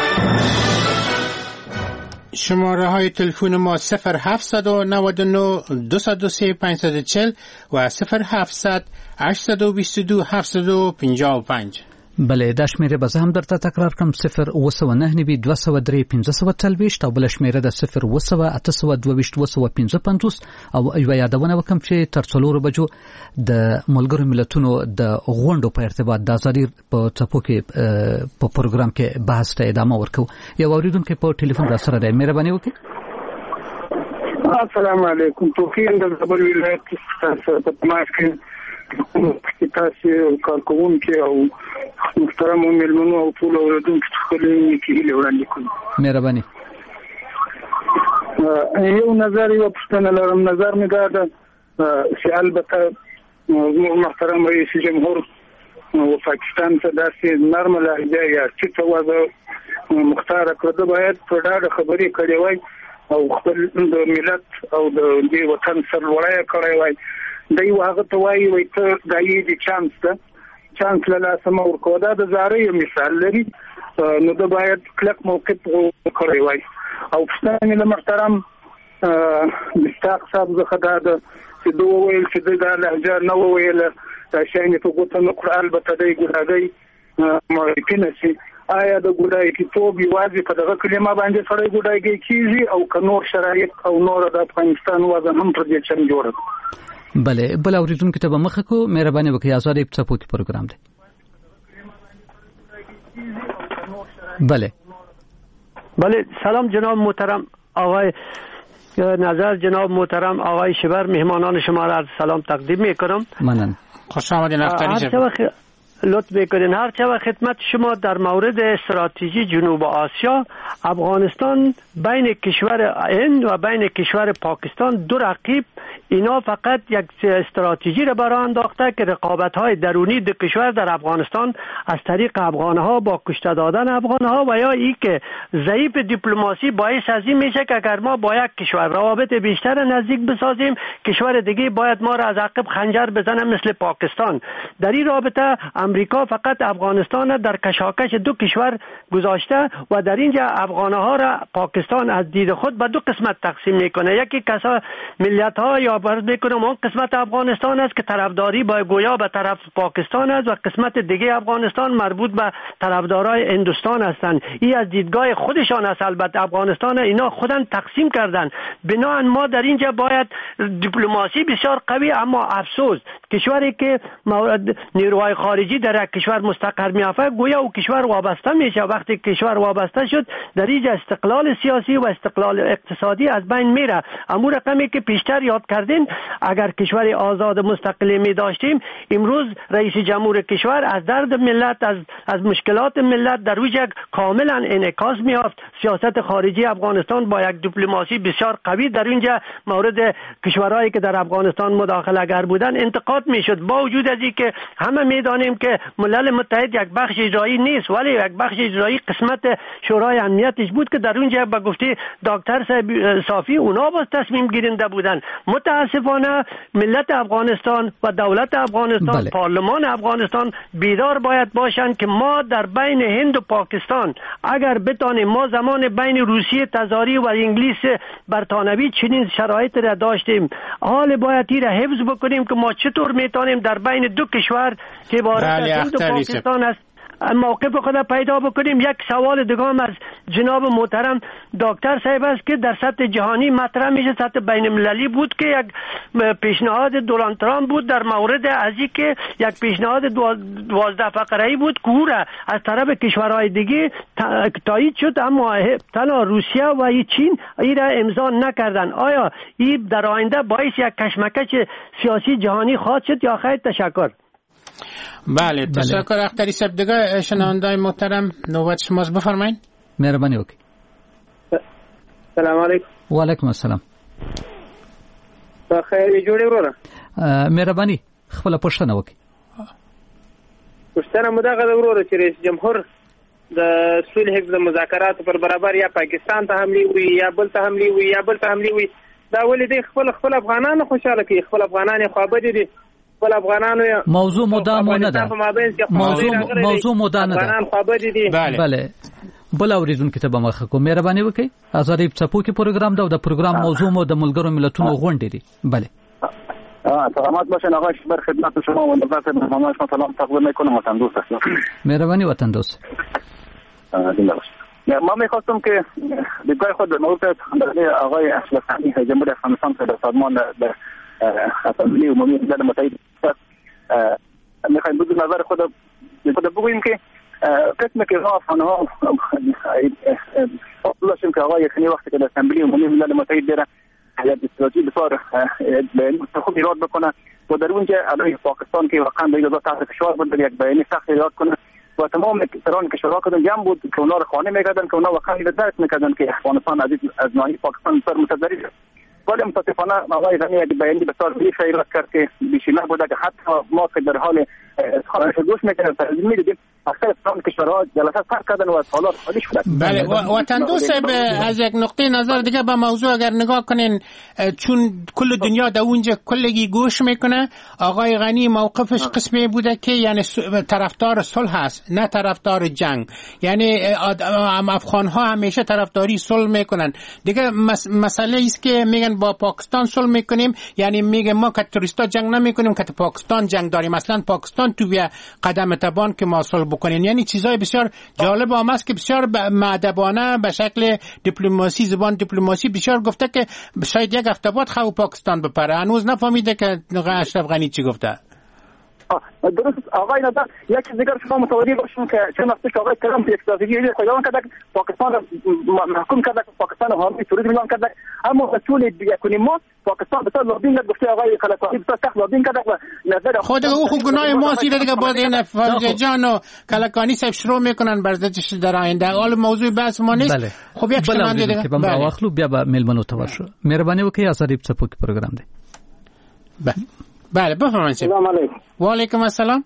شماره های تلفن ما 0799 203 540 و 0700 822 755. بله، دا شمیره به زه هم درته تکرار کړم 089 203 540 او بل شمیره د 0 822 255 او یو یادونه وکم چې تر 4 بجو د ملګرو ملتونو د غونډو په ارتباط د ازادي په ټاپو کې په پروګرام کې بحث ته ادامه ورکو. یو اوریدونکو په ټلیفون را سره دی، مهرباني وکړئ. السلام علیکم. توفیق د زابل ولایت څخه په تماس کې تاسو کارکوونکي او محترم مېلمنو او ټول اوریدونکو څخه لیکلي وړاندې کوم. مهرباني. یو نظر یو پښتنه لرم. نظر مې دا ده چې البته محترم رئیس جمهور و پاکستان ته داسې نرمه لهجه یا ټیټه وضع مختاره کړه، باید په ډاډه خبرې کړې وای او خپل د ملت او د دې وطن سرلوړی کړی وای. دی هغه ته وایي ته دا یې د چانس له لاسه مه ورکوه. دا د زاریو مثال لري، نو ده باید کلک موقف کړی وای. او پښتنه مې له محترم مشتاق صاحب څخه دا ده چې ده وویل چې ده دا لهجه نه وویله، دا شیان یې په ګوته نه کړه. البته دی ګوډاګۍ معرفي نه شي. آیا د ګوډاګیتوب یوازې په دغه کلمه باندې سړی ګوډاګی کېږي او که نور شرایط او نور د افغانستان وضع هم پر دې چم جوړه؟ بله، بل اوریدونکو ته به مخه کو. مهرباني وکړئ، آزادۍ په څپو کې پروګرام دی. بله، سلام جناب محترم آقای نظر، جناب محترم آقای شبر، مهمانان شما را سلام تقدیم میکنم. ممنون. خوش آمدین. لطف میکنین. هر چه خدمت شما در مورد استراتژی جنوب آسیا، افغانستان بین کشور هند و بین کشور پاکستان دو رقیب، اینا فقط یک استراتژی را برای انداخته که رقابت‌های درونی دو کشور در افغانستان از طریق افغان‌ها با کشته دادن افغان‌ها و یا ای که ضعیف دیپلماسی باعث از این میشه که اگر ما با یک کشور روابط بیشتر نزدیک بسازیم، کشور دیگه باید ما را از عقب خنجر بزنه مثل پاکستان. در این رابطه امریکا فقط افغانستان در کشاکش دو کشور گذاشته و در اینجا افغانها را پاکستان از دید خود به دو قسمت تقسیم میکنه. یکی کسا ملیت ها یا برد میکنه اون قسمت افغانستان است که طرفداری با گویا به طرف پاکستان است و قسمت دیگه افغانستان مربوط به طرفدارای هندوستان هستند. این از دیدگاه خودشان است. البته افغانستان اینا خودن تقسیم کردن. بنابراین ما در اینجا باید دیپلماسی بسیار قوی، اما افسوس کشوری که نیروهای خارجی در یک کشور مستقر میافته گویا او کشور وابسته میشه. وقتی کشور وابسته شد در اینجا استقلال سیاسی و استقلال اقتصادی از بین میره. امور رقمی که پیشتر یاد کردین، اگر کشور آزاد مستقلی می داشتیم امروز رئیس جمهور کشور از درد ملت از مشکلات ملت در وجه کاملا انعکاس میافت. سیاست خارجی افغانستان با یک دیپلماسی بسیار قوی در اینجا مورد کشورهایی که در افغانستان مداخله گر بودن انتقاد میشد، با وجود از اینکه همه میدانیم که ملل متحد یک بخش اجرایی نیست ولی یک بخش اجرایی قسمت شورای امنیتش بود که در اونجا به گفته دکتر صافی اونا با تصمیم گیرنده بودن. متاسفانه ملت افغانستان و دولت افغانستان پارلمان افغانستان بیدار باید باشند که ما در بین هند و پاکستان اگر بتانیم، ما زمان بین روسیه تزاری و انگلیس برطانوی چنین شرایط را داشتیم، حال باید این را حفظ بکنیم که ما چطور میتونیم در بین دو کشور که عبارت از هند و پاکستان است موقف خود پیدا بکنیم. یک سوال دیگه هم از جناب محترم دکتر صاحب است که در سطح جهانی مطرح میشه، سطح بین المللی بود که یک پیشنهاد دونالد ترامپ بود در مورد از اینکه یک پیشنهاد 12 فقره‌ای بود که او را از طرف کشورهای دیگه تایید شد، اما تنها روسیه و چین این را امضا نکردن. آیا این در آینده باعث یک کشمکش سیاسی جهانی خواهد شد یا خیر؟ تشکر. بله تشکر اختری صاحب. دیگه شنوندای محترم نوبت شماست، بفرمایید. مهربانی وکړئ. سلام علیکم. و علیکم السلام. بخیر جوړ وروره. مهربانی خپل پوښتنه وکړئ. پوښتنه مو دغه وروره چې رئیس جمهور د صلح د مذاکرات پر برابر یا پاکستان ته حمله وي یا بل ته حمله وي یا بل ته حمله وي، دا ولې د خپل افغانانو خوشاله کوي؟ خپل افغانان خوابدي دي. موضوع مدام نه ده. موضوع مدام نه ده. بله بل اوریدونکو ته به مخه کوم. مهرباني وکړئ. ازادي څپو کې پروګرام دا د پروګرام موضوع مو د ملګرو ملتونو غونډې دي. بله سلامات باشین آقای شبر، خدمت شما و نظرت مهمانان شما سلام تقدیم میکنم. وطن دوست هستم. مهربانی وطن دوست. ما میخواستم که دیدگاه خود در مورد آقای اشرف غنی جمهوری افغانستان که در سازمان اسمبلی عمومی ملل متحد میخوایم بگویم نظر خود بگوییم که قسم که افغانها داشتیم که آقای غنی وقتی که در اسمبلی عمومی ملل متحد بیره یک استراتژی بسیار خوب ایراد بکنه و در اونجا علیه پاکستان که واقعا به ایجاد تحت فشار بود یک بیانیه سخت ایراد کنه و تمام سران کشورها کدن جمع بود که اونا رو خانه میکردن که اونا واقعا درک میکردن که افغانستان از ناحیه پاکستان بسیار متضرر است. ولی متاسفانه آقای غنی یک بیانیه بسیار ضعیف ایراد کرد که بیشینه بوده که حتی ما که در حال خارج گوش میکردن تحلیل میدیدیم اکثر سران کشورها جلسات ترک کردن و حالات خالی شدن. بله وطن دوست از یک نقطه نظر دیگه به موضوع اگر نگاه کنین، چون کل دنیا در اونجا کلگی گوش میکنه، آقای غنی موقفش قسمی بوده که یعنی طرفدار صلح است نه طرفدار جنگ. یعنی افغان ها همیشه طرفداری صلح میکنن. دیگه مسئله است که میگن با پاکستان صلح میکنیم، یعنی میگن ما که توریستا جنگ نمیکنیم که پاکستان جنگ داریم. مثلا پاکستان تو بیا قدم تبان که ما صلح بکنین. یعنی چیزای بسیار جالب هم است که بسیار مؤدبانه به شکل دیپلماسی، زبان دیپلماسی بسیار گفته که شاید یک هفته بعد خو پاکستان بپره. هنوز نفهمیده که اشرف غنی چی گفته. درست آقای نظر یک چیز دیگر شما متوجه باشین که چند وقتی که آقای ترامپ یک استراتژی اعلان کرد پاکستان محکوم کرد، پاکستان حامی توریسم اعلان کرد، اما مسئول یکونی ما پاکستان بسیار لابینگ کرد، گفته آقای کلکانی بسیار سخت لابینگ کرد و نظر خود او خود گناه ما سیده دیگه باید این فوزی جان و کلکانی صاحب شروع میکنن برزتش در آینده. حال موضوع بحث ما نیست. خب یک شنونده دیگه که با واخلو بیا به ملمنو توشو. مهربانی وکړئ ازادي په پروګرام دی. بله بفرمایید. سلام علیکم. و علیکم السلام.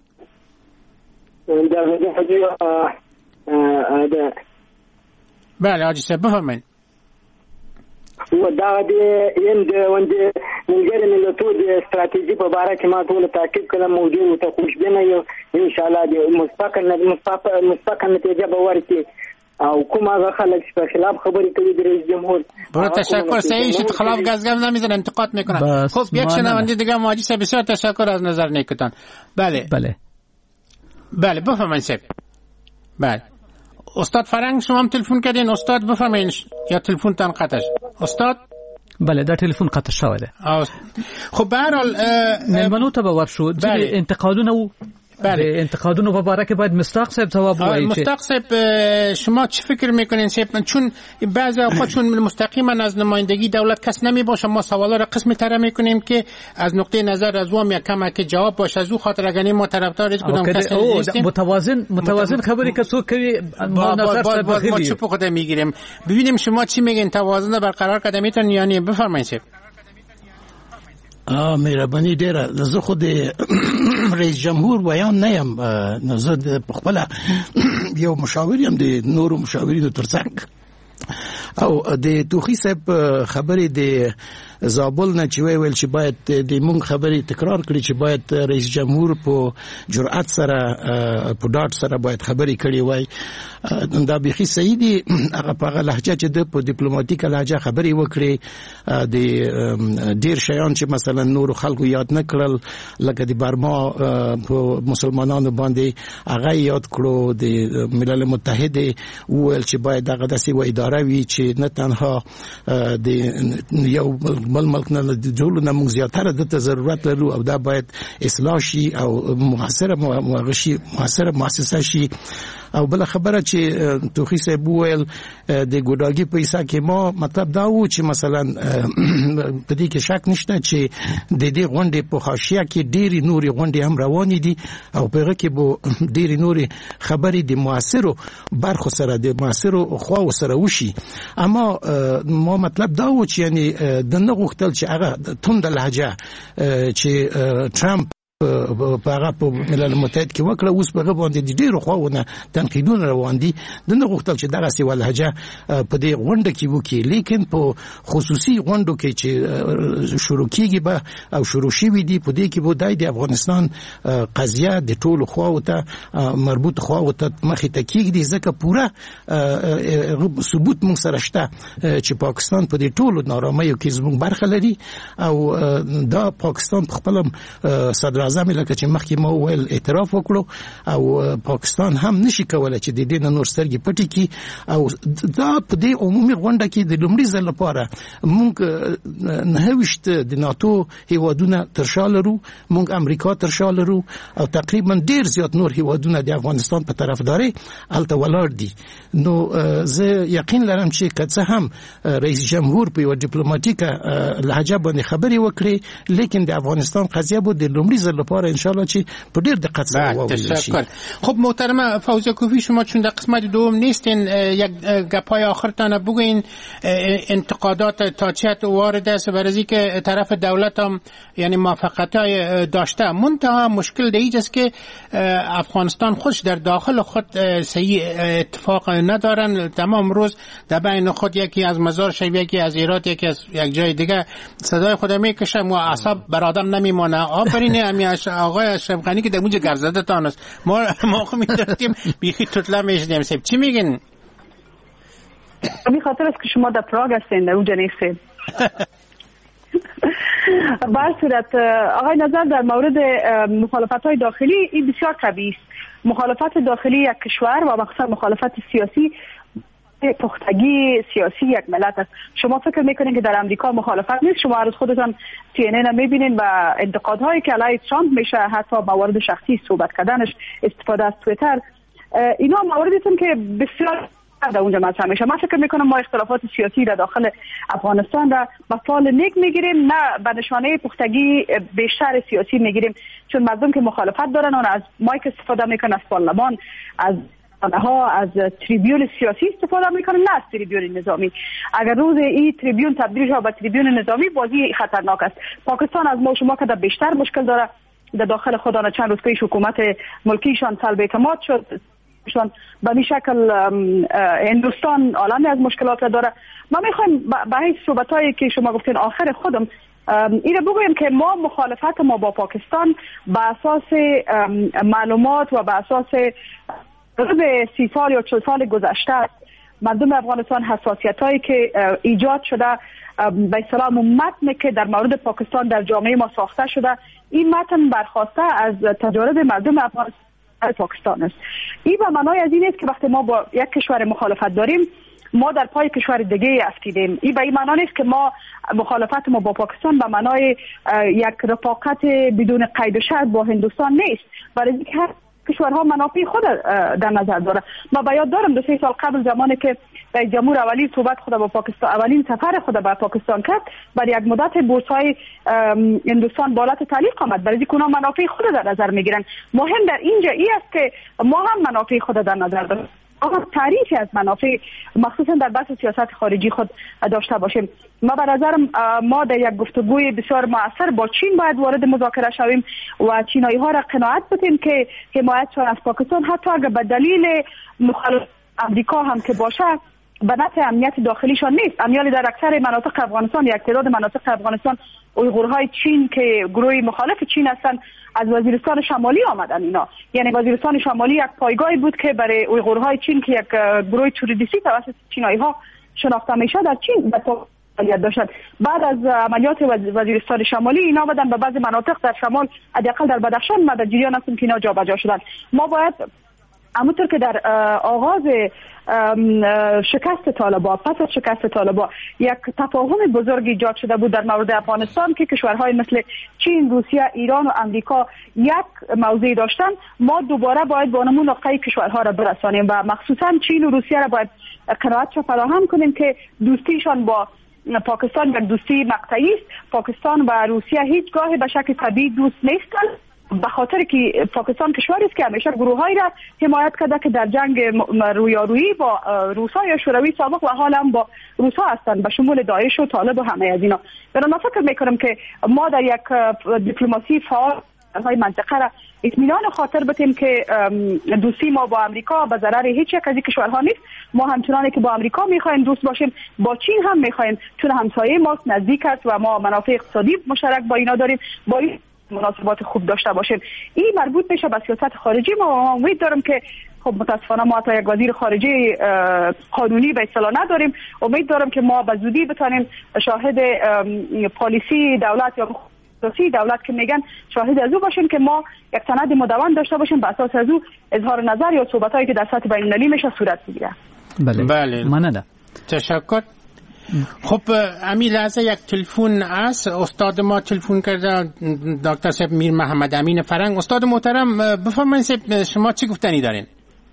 بله حاجی صاحب بفرمایید. و دا د هند ملګری ملتونو د استراتیژي په اړه کې ما ټول تاکید کړم موضوع ته خوشبینه یو ان شاء الله د مثبت نتیجه به ورکړي او کوم هغه خلک چې په خلاف خبرې کوي د رئیس جمهور برای تشکر صحیح شد خلاف گزگم نمیزنن انتقاد میکنن. خب یک شنونده دیگه مهاجی صاحب بسیار تشکر از نظر نیکتان. بله بفرمایید صاحب. بله استاد فرنگ شما هم تلفن کردین استاد بفرمایید یا تلفن تان قطع استاد. بله دا تلفن قطع شده. خب به هر حال ملمنو ته ورشو چې انتقادونه بله انتقادونو په اړه کې باید مستاق صاحب جواب وایي. مستاق صاحب شما چه فکر میکنین صاحب؟ چون بعضی اوقات چون مستقیما از نمایندگی دولت کس نمیباشه ما سوالا را قسم طرح میکنیم که از نقطه نظر از وام یک کمک جواب باشه از او خاطر اگر ما طرفدار هیچ کدام کس نیستیم متوازن خبری که څوک کوي ما نظر صاحب ما چپ خود میگیریم. ببینیم شما چی میگین توازن برقرار کردن میتون یعنی بفرمایید صاحب. مهرباني ډیره زه خو د رئیس جمهور بیان نه یم زه د خپل یو مشاور یم د نورو مشاورینو ترڅنګ او د توخی صاحب خبرې د زابل نه چې ویل چې باید د مونږ خبرې تکرار کړي چې باید رئیس جمهور په جرأت سره په ډاټ سره باید خبرې کړي وای دا بيخي صحیح دي هغه په لهجه چې د په ډیپلوماټیک لهجه خبرې وکړي د ډیر شیان چې مثلا نور خلکو یاد نه کړل لکه د برما په مسلمانانو باندې هغه یاد کړو د ملل متحد ویل چې باید هغه داسې و اداره وي چې نه تنها د یو بل ملک نه د جوړ نه موږ زیاتره د ضرورت لرو او دا باید اصلاح شي او محاصره مؤسسه شي. او بل خبره چې توخی صاحب ویل د ګډاګي پیسې کې ما مطلب دا و چې مثلا په دې کې شک نشته چې د دې غونډې په حاشیه کې ډېری نوري غونډې هم روانې دي او په هغه کې به ډېری نوري خبرې د موثرو برخو سره د موثرو خواو سره وشي. اما ما مطلب دا و چې یعنی د نه غوښتل چې هغه توند لهجه چې ټرمپ په هغه په ملل متحد کې وکړه اوس په هغه باندې د ډیرو خواونه تنقیدونه روان دي د نه غوښتل چې دغه سی ولهجه په دې غونډه کې وکړي لیکن په خصوصي غونډو کې چې شروع کیږي به او شروع شي دي په دې کې به د افغانستان قضیه د ټولو خواو ته مربوط خواو ته مخې ته کیږي ځکه پوره ثبوت موږ سره شته چې پاکستان په دې ټولو نارامیو کې زموږ برخه لري او دا پاکستان په خپل صدر اعظم لکه چې مخکې مو ویل اعتراف وکړو او پاکستان هم نشي کولای چې د دې نور سترګې پټې کړي او دا په دې عمومي غونډه کې د لومړي ځل لپاره موږ نه وشت د ناتو هیوادونه ترشا لرو موږ امریکا ترشا لرو او تقریبا ډیر زیات نور هیوادونه د افغانستان په طرفداري الته ولاړ دي. نو زه یقین لرم چې که هم رئیس جمهور په یو ډیپلوماټیکه لهجه باندې خبرې وکړي لیکن د افغانستان قضیه به د لومړي ځل لپاره ان شاء الله چې په ډیر دقت سره واورل شي. خب محترم فوزیه کوفی شما چون در قسمت دوم نیستین یک گپای آخرتان بگوین انتقادات تا چه حد وارد است برای که طرف دولت هم یعنی موافقت‌های داشته منتها مشکل دیگه است که افغانستان خودش در داخل خود صحیح اتفاق ندارن تمام روز در بین خود یکی از مزار شریف یکی از هرات یکی از یک جای دیگه صدای خود میکشه و اعصاب بر آدم نمیمونه. آفرین امیاش آقای اشرف غنی که در اونجا گرزده تان است ما خو می‌داریم بیخی توتلا میشدیم. سب چی میگین؟ به خاطر است که شما در پراگ هستین در اونجا نیستین. بر صورت آقای نظر در مورد مخالفت‌های داخلی این بسیار طبیعی است. مخالفت داخلی یک کشور و مخصوصا مخالفت سیاسی پختگی سیاسی یک ملت است. شما فکر میکنین که در امریکا مخالفت نیست؟ شما از خودتان CNN میبینین و انتقادهایی که علیه ترامپ میشه حتی موارد شخصی صحبت کردنش استفاده از توییتر اینا مواردیتون که بسیار در اونجا مطرح میشه. من فکر میکنم ما اختلافات سیاسی در داخل افغانستان را به فال نیک میگیریم نه به نشانه پختگی بیشتر سیاسی میگیریم چون مردم که مخالفت دارن اون از مایک استفاده میکنن از پارلمان از ها از تریبیون سیاسی استفاده میکنن نه از تریبیون نظامی. اگر روز این تریبیون تبدیل شه به تریبیون نظامی بازی خطرناک است. پاکستان از ما شما که بیشتر مشکل داره در داخل خودانه چند روز پیش حکومت ملکیشان سلب اعتماد شد شون به این شکل هندوستان عالمی از مشکلات داره. ما میخوایم به این صحبتایی که شما گفتین آخر خودم اینو بگویم که ما مخالفت ما با پاکستان به اساس معلومات و به اساس به 30 سال یا 40 سال گذشته است. مردم افغانستان حساسیت هایی که ایجاد شده به اصطلاح متنی که در مورد پاکستان در جامعه ما ساخته شده، این متن برخواسته از تجارب مردم افغانستان پاکستان است. این به معنای از این است که وقتی ما با یک کشور مخالفت داریم ما در پای کشور دیگه افتیدیم. این به این معنی نیست که ما مخالفت ما با پاکستان به معنای یک رفاقت بدون قید و شرط با هندوستان نیست، برای اینکه هر کشورها منافع خود در نظر داره. ما به یاد دارم 2-3 سال قبل زمانی که رئیس جمهور اولین صحبت خود با پاکستان، اولین سفر خود به پاکستان کرد، برای یک مدت بورس‌های هندوستان بالات تعلیق آمد، برای اینکه اونا منافع خود در نظر میگیرن. مهم در اینجا است که ما هم منافع خود در نظر داریم، اما تعریفی از منافع مخصوصا در بحث سیاست خارجی خود داشته باشیم. ما به نظرم ما در یک گفتگوی بسیار مؤثر با چین باید وارد مذاکره شویم و چینایی ها را قناعت بدیم که حمایتشان از پاکستان حتی اگر به دلیل مخالفت امریکا هم که باشه به نفع امنیت داخلیشان نیست. امیال در اکثر مناطق افغانستان، یک تعداد مناطق افغانستان اویغورهای چین که گروه مخالف چین هستند از وزیرستان شمالی آمدن. اینا یعنی وزیرستان شمالی یک پایگاهی بود که برای اویغورهای چین که یک گروه توریستی توسط چینایی ها شناخته میشه در چین فعالیت داشتند. بعد از عملیات وزیرستان شمالی اینا آمدن به بعضی مناطق در شمال، حداقل در بدخشان ما در جریان هستیم که اینا جابجا شدن. ما باید همونطور که در آغاز شکست طالبان، پس از شکست طالبان یک تفاهم بزرگ ایجاد شده بود در مورد افغانستان که کشورهای مثل چین، روسیه، ایران و امریکا یک موضع داشتن، ما دوباره باید با نمون نقطه کشورها را برسانیم و مخصوصا چین و روسیه را باید قناعت فراهم کنیم که دوستیشان با پاکستان یک دوستی مقطعی است. پاکستان و روسیه هیچگاه به شکل طبیعی دوست نیستند، به خاطر که پاکستان کشوری است که همیشه گروهایی را حمایت کرده که در جنگ رویارویی با روسا یا شوروی سابق و حال هم با روسا هستند، به شمول داعش و طالب و همه از اینا. من فکر میکنم که ما در یک دیپلماسی فعال های منطقه را اطمینان خاطر بدیم که دوستی ما با امریکا به ضرر هیچ یک از این کشورها نیست. ما همچنانی که با امریکا میخوایم دوست باشیم، با چین هم میخوایم، چون همسایه ماست، نزدیک است و ما منافع اقتصادی مشترک با اینا داریم، با این مناسبات خوب داشته باشیم. این مربوط میشه به سیاست خارجی ما. امید دارم که خب متاسفانه ما تا یک وزیر خارجه قانونی به اصطلاح نداریم. امید دارم که ما به زودی بتونیم شاهد پالیسی دولت یا سیاسی دولت که میگن شاهد از او باشیم که ما یک سند مدون داشته باشیم، به اساس از او اظهار نظر یا صحبتایی که در سطح بین‌المللی میشه صورت بگیره. بله. مننه. تشکر. خب امی لحظه یک تلفن است، استاد ما تلفن کرده، دکتر صاحب میر محمد امین فرنگ. استاد محترم بفرمایید شما چی گفتنی دارین؟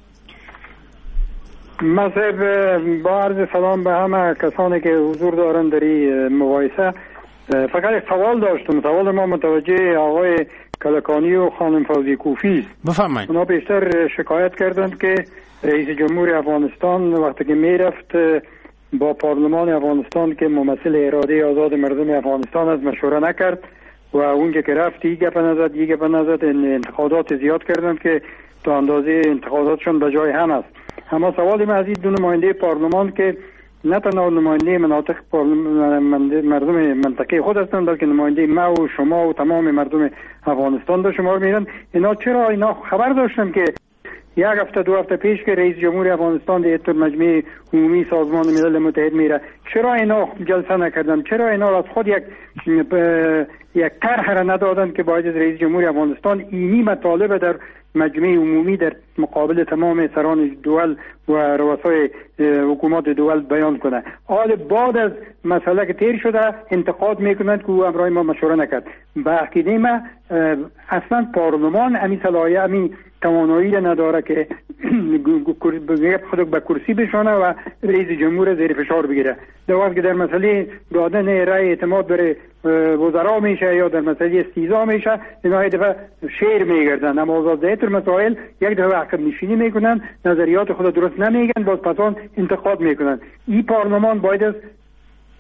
من صاحب با عرض سلام به همه کسانی که حضور دارن در این مباحثه، فقط یک سوال داشتم. سوال ما متوجه آقای کلکانی و خانم فوزی کوفی است. بفرمایید. اونا بیشتر شکایت کردند که رئیس جمهور افغانستان وقتی که میرفت با پارلمان افغانستان که ممثل اراده آزاد مردم افغانستان است مشوره نکرد و اونجا که رفت یک گپ نزد. انتقادات زیاد کردند که تا اندازه انتقاداتشون به جای هم است. اما سوال من از این دو نماینده پارلمان که نه تنها نماینده مناطق مردم منطقه خود هستند بلکه نماینده ما و شما و تمام مردم افغانستان به شمار میرن، اینا خبر داشتن که یک هفته 2 هفته پیش که رئیس جمهور افغانستان در مجمع عمومی سازمان ملل متحد میره، چرا اینا جلسه نکردن؟ چرا اینا از خود یک طرح را ندادن که باید رئیس جمهور افغانستان اینی مطالب در مجمع عمومی در مقابل تمام سران دول و رؤسای حکومات دول بیان کنه؟ حال بعد از مسئله که تیر شده انتقاد میکنند که او امرای ما مشوره نکرد. به عقیده ما اصلا پارلمان امی صلاحیت امی توانایی را نداره که خود به کرسی بشانه و رئیس جمهور زیر فشار بگیره. در وقت که در مسئله دادن رأی اعتماد بر وزرا میشه یا در مسئله استیضاح میشه، اینا دفعه شعر میگردن، اما وزارت مسائل یک دفعه عقب نشینی میکنن، نظریات خود درست نمیگن، باز پسان انتقاد میکنن. این پارلمان باید از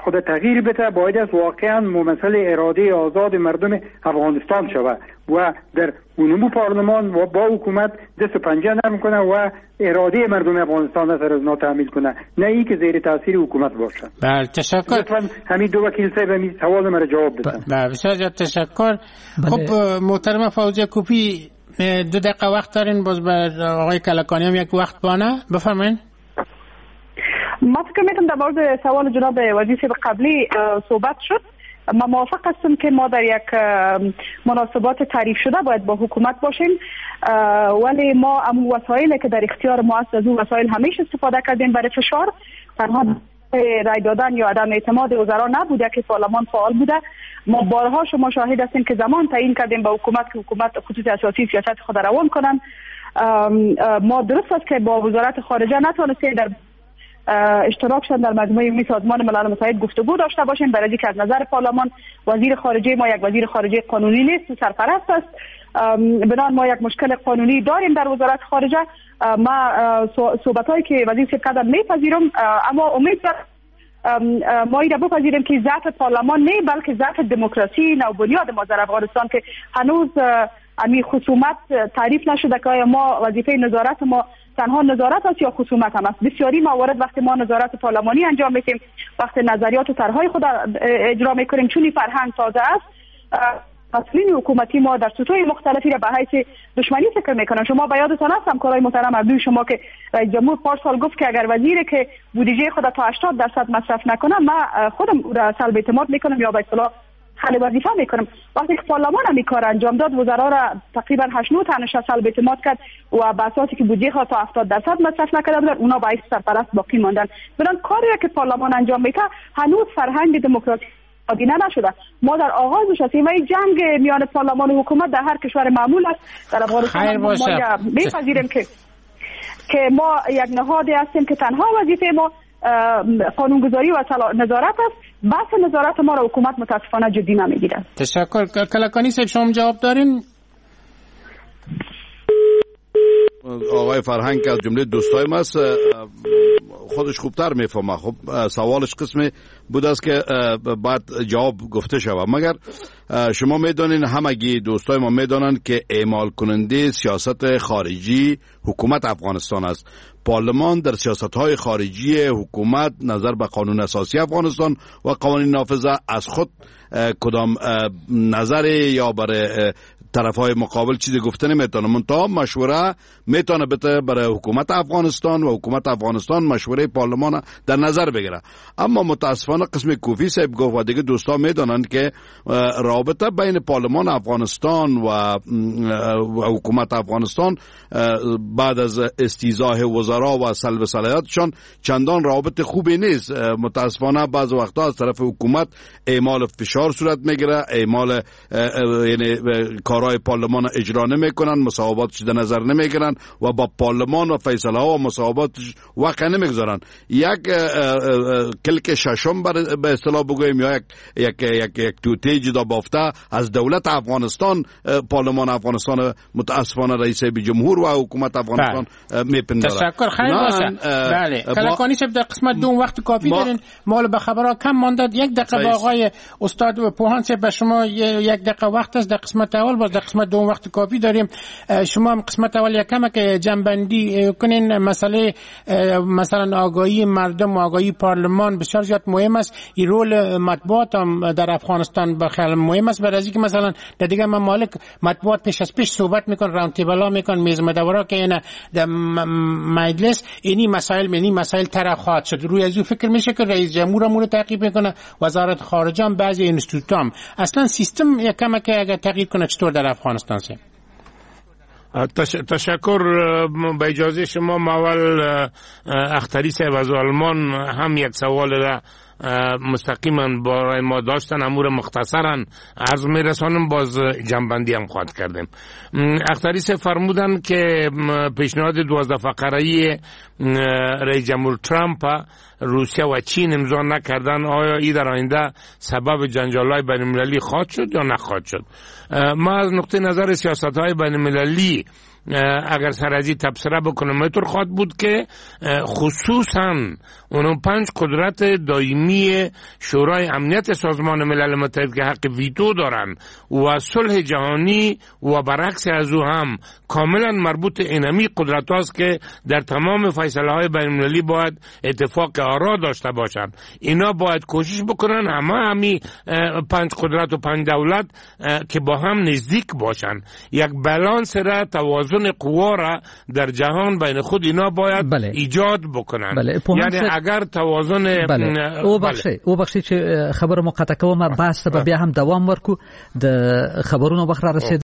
خود تغییر بده، باید است واقعا ممثل اراده آزاد مردم افغانستان شود و در عموم پارلمان و با حکومت دست و پنجه نرم کنه و اراده مردم افغانستان را سر از نا تحمیل کنه، نه ای که زیر تاثیر حکومت باشه. بله تشکر. لطفاً همین دو وکیل صاحب همین سوال مرا جواب بدن. بله بسیار زیاد تشکر. خب محترم فوزیه کوپی 2 دقیقه وقت دارین، باز بر آقای کلکانی هم یک وقت بانه بفرمایید. ما فکر میکنم در مورد سوال جناب وزیر قبلی صحبت شد. ما موافق هستم که ما در یک مناسبات تعریف شده باید با حکومت باشیم، ولی ما امو وسایلی که در اختیار ما است از اون وسایل همیشه استفاده کردیم برای فشار. تنها رای دادن یا عدم اعتماد وزرا نبوده که پارلمان فعال بوده. ما بارها شما شاهد هستیم که زمان تعیین کردیم به حکومت که حکومت خصوص اساسی سیاست خود روان کنن. ما درست است که با وزارت خارجه نتونستیم در اشتراک شدن در مجموعه عمومی سازمان ملل متحد گفتگو داشته باشیم، برای اینکه از نظر پارلمان وزیر خارجه ما یک وزیر خارجه قانونی نیست، سرپرست است. بنابراین ما یک مشکل قانونی داریم در وزارت خارجه. ما صحبتایی که وزیر صاحب کردن میپذیرم، اما امید ما این را بپذیریم که ضعف پارلمان نه بلکه ضعف دموکراسی نوبنیاد ما در افغانستان که هنوز امی خصومت تعریف نشده که آیا ما وظیفه نظارت ما تنها نظارت است یا خصومت هم است. بسیاری موارد وقتی ما نظارت پارلمانی انجام میدیم، وقتی نظریات و طرحهای خود اجرا میکنیم، چون این فرهنگ تازه است، مسئولین حکومتی ما در سطوح مختلفی را به حیث دشمنی فکر میکنن. شما به یادتان است همکارای محترم عبدوی شما که رئیس جمهور پارسال گفت که اگر وزیری که بودجه خود تا 80% مصرف نکنه من خودم را سلب اعتماد میکنم یا به اصطلاح خل وظیفه میکنم. وقتی که پارلمان هم این کار انجام داد، وزرا را تقریبا 8-9 تنش سلب اعتماد کرد و به اساسی که بودجه خود تا 70% مصرف نکرده بودن، اونا باعث سرپرست باقی ماندن. بدون کاری که پارلمان انجام میده هنوز فرهنگ دموکراسی آدینه نشده. ما در آغازش هستیم و این جنگ میان پارلمان و حکومت در هر کشور معمول است. در افغانستان ما میپذیریم که ما یک نهادی هستیم که تنها وظیفه ما قانونگذاری و نظارت است. بحث نظارت ما را حکومت متاسفانه جدی نمیگیره. تشکر. کلکانی صاحب شما جواب دارین؟ آقای فرهنگ از جمله دوستای ما است، خودش خوبتر میفهمه. خب سوالش قسمی بود است که بعد جواب گفته شود، مگر شما میدانین، همگی دوستای ما میدانن که اعمال کننده سیاست خارجی حکومت افغانستان است. پارلمان در سیاست‌های خارجی حکومت نظر به قانون اساسی افغانستان و قوانین نافذه از خود کدام نظر یا برای طرف‌های مقابل چیزی گفته نمیتونه، منتها مشوره میتونه بده برای حکومت افغانستان و حکومت افغانستان مشوره پارلمان در نظر بگیره. اما متاسفانه قسم کوفی صاحب گفت و دیگه دوستا میدونن که رابطه بین پارلمان افغانستان و حکومت افغانستان بعد از استیضاح وزرا و سلب صلاحیتشان چندان رابطه خوبی نیست. متاسفانه بعض وقتا از طرف حکومت اعمال فشار صورت میگیره، اعمال یعنی کارهای پارلمان اجرا نمیکنن، مصوباتش در نظر نمیگیرن و با پارلمان و فیصله ها و مصوباتش وقع نمیگذارن. یک کلک ششم به اصطلاح بگویم یا یک توته جدا بافته از دولت افغانستان، پارلمان افغانستان متاسفانه رئیس جمهور و حکومت افغانستان میپنداره. تشکر. خیلی باشه. بله کلکانی صاحب در قسمت دوم وقت کافی دارین، مال به خبرها کم مانده. یک دقیقه با آقای استاد و پوهان صاحب به شما یک دقیقه وقت است. در قسمت اول باز در قسمت دوم وقت کافی داریم. شما هم قسمت اول یکم که جنبندی کنین مسئله مثلا آگاهی مردم و آگاهی پارلمان بسیار زیاد مهم است. این رول مطبوعات هم در افغانستان بخیال مهم است، برای اینکه مثلا در دیگه ممالک مطبوعات پیش از پیش صحبت میکن، راوند تیبل ها میکن، میز مدورا که اینا در مجلس اینی مسائل طرح خواهد شد. روی از فکر میشه که رئیس جمهور امور تعقیب میکنه، وزارت خارجه هم، بعضی اینستیتوت هم. اصلا سیستم یکم که اگر تغییر کنه چطور در افغانستان سه؟ تشکر. با اجازه شما اول اختری صاحب از آلمان هم یک سوال را مستقیما برای ما داشتن، امور مختصرا عرض میرسانم، باز جنبندی هم خواهد کردیم. اختری صاحب فرمودن که پیشنهاد 12 فقره‌ای رئیس جمهور ترامپ روسیه و چین امضا نکردن، آیا این در آینده سبب جنجال‌های بین‌المللی خواهد شد یا نخواهد شد؟ ما از نقطه نظر سیاست‌های بین‌المللی اگر سر از این تبصره بکنم اینطور خواهد بود که خصوصا اون 5 قدرت دائمی شورای امنیت سازمان ملل متحد که حق ویتو دارن و صلح جهانی و برعکس از او هم کاملا مربوط اینمی قدرت هاست که در تمام فیصله های بین المللی باید اتفاق آرا داشته باشن. اینا باید کوشش بکنن همه 5 قدرت و 5 دولت که با هم نزدیک باشن، یک بالانس را، توازن قوا را در جهان بین خود اینا باید ایجاد بکنن. یعنی اگر توازن او بخشی چې خبر مقطع کوم بحث به بیا هم دوام ورکو د خبرونو بخره رسید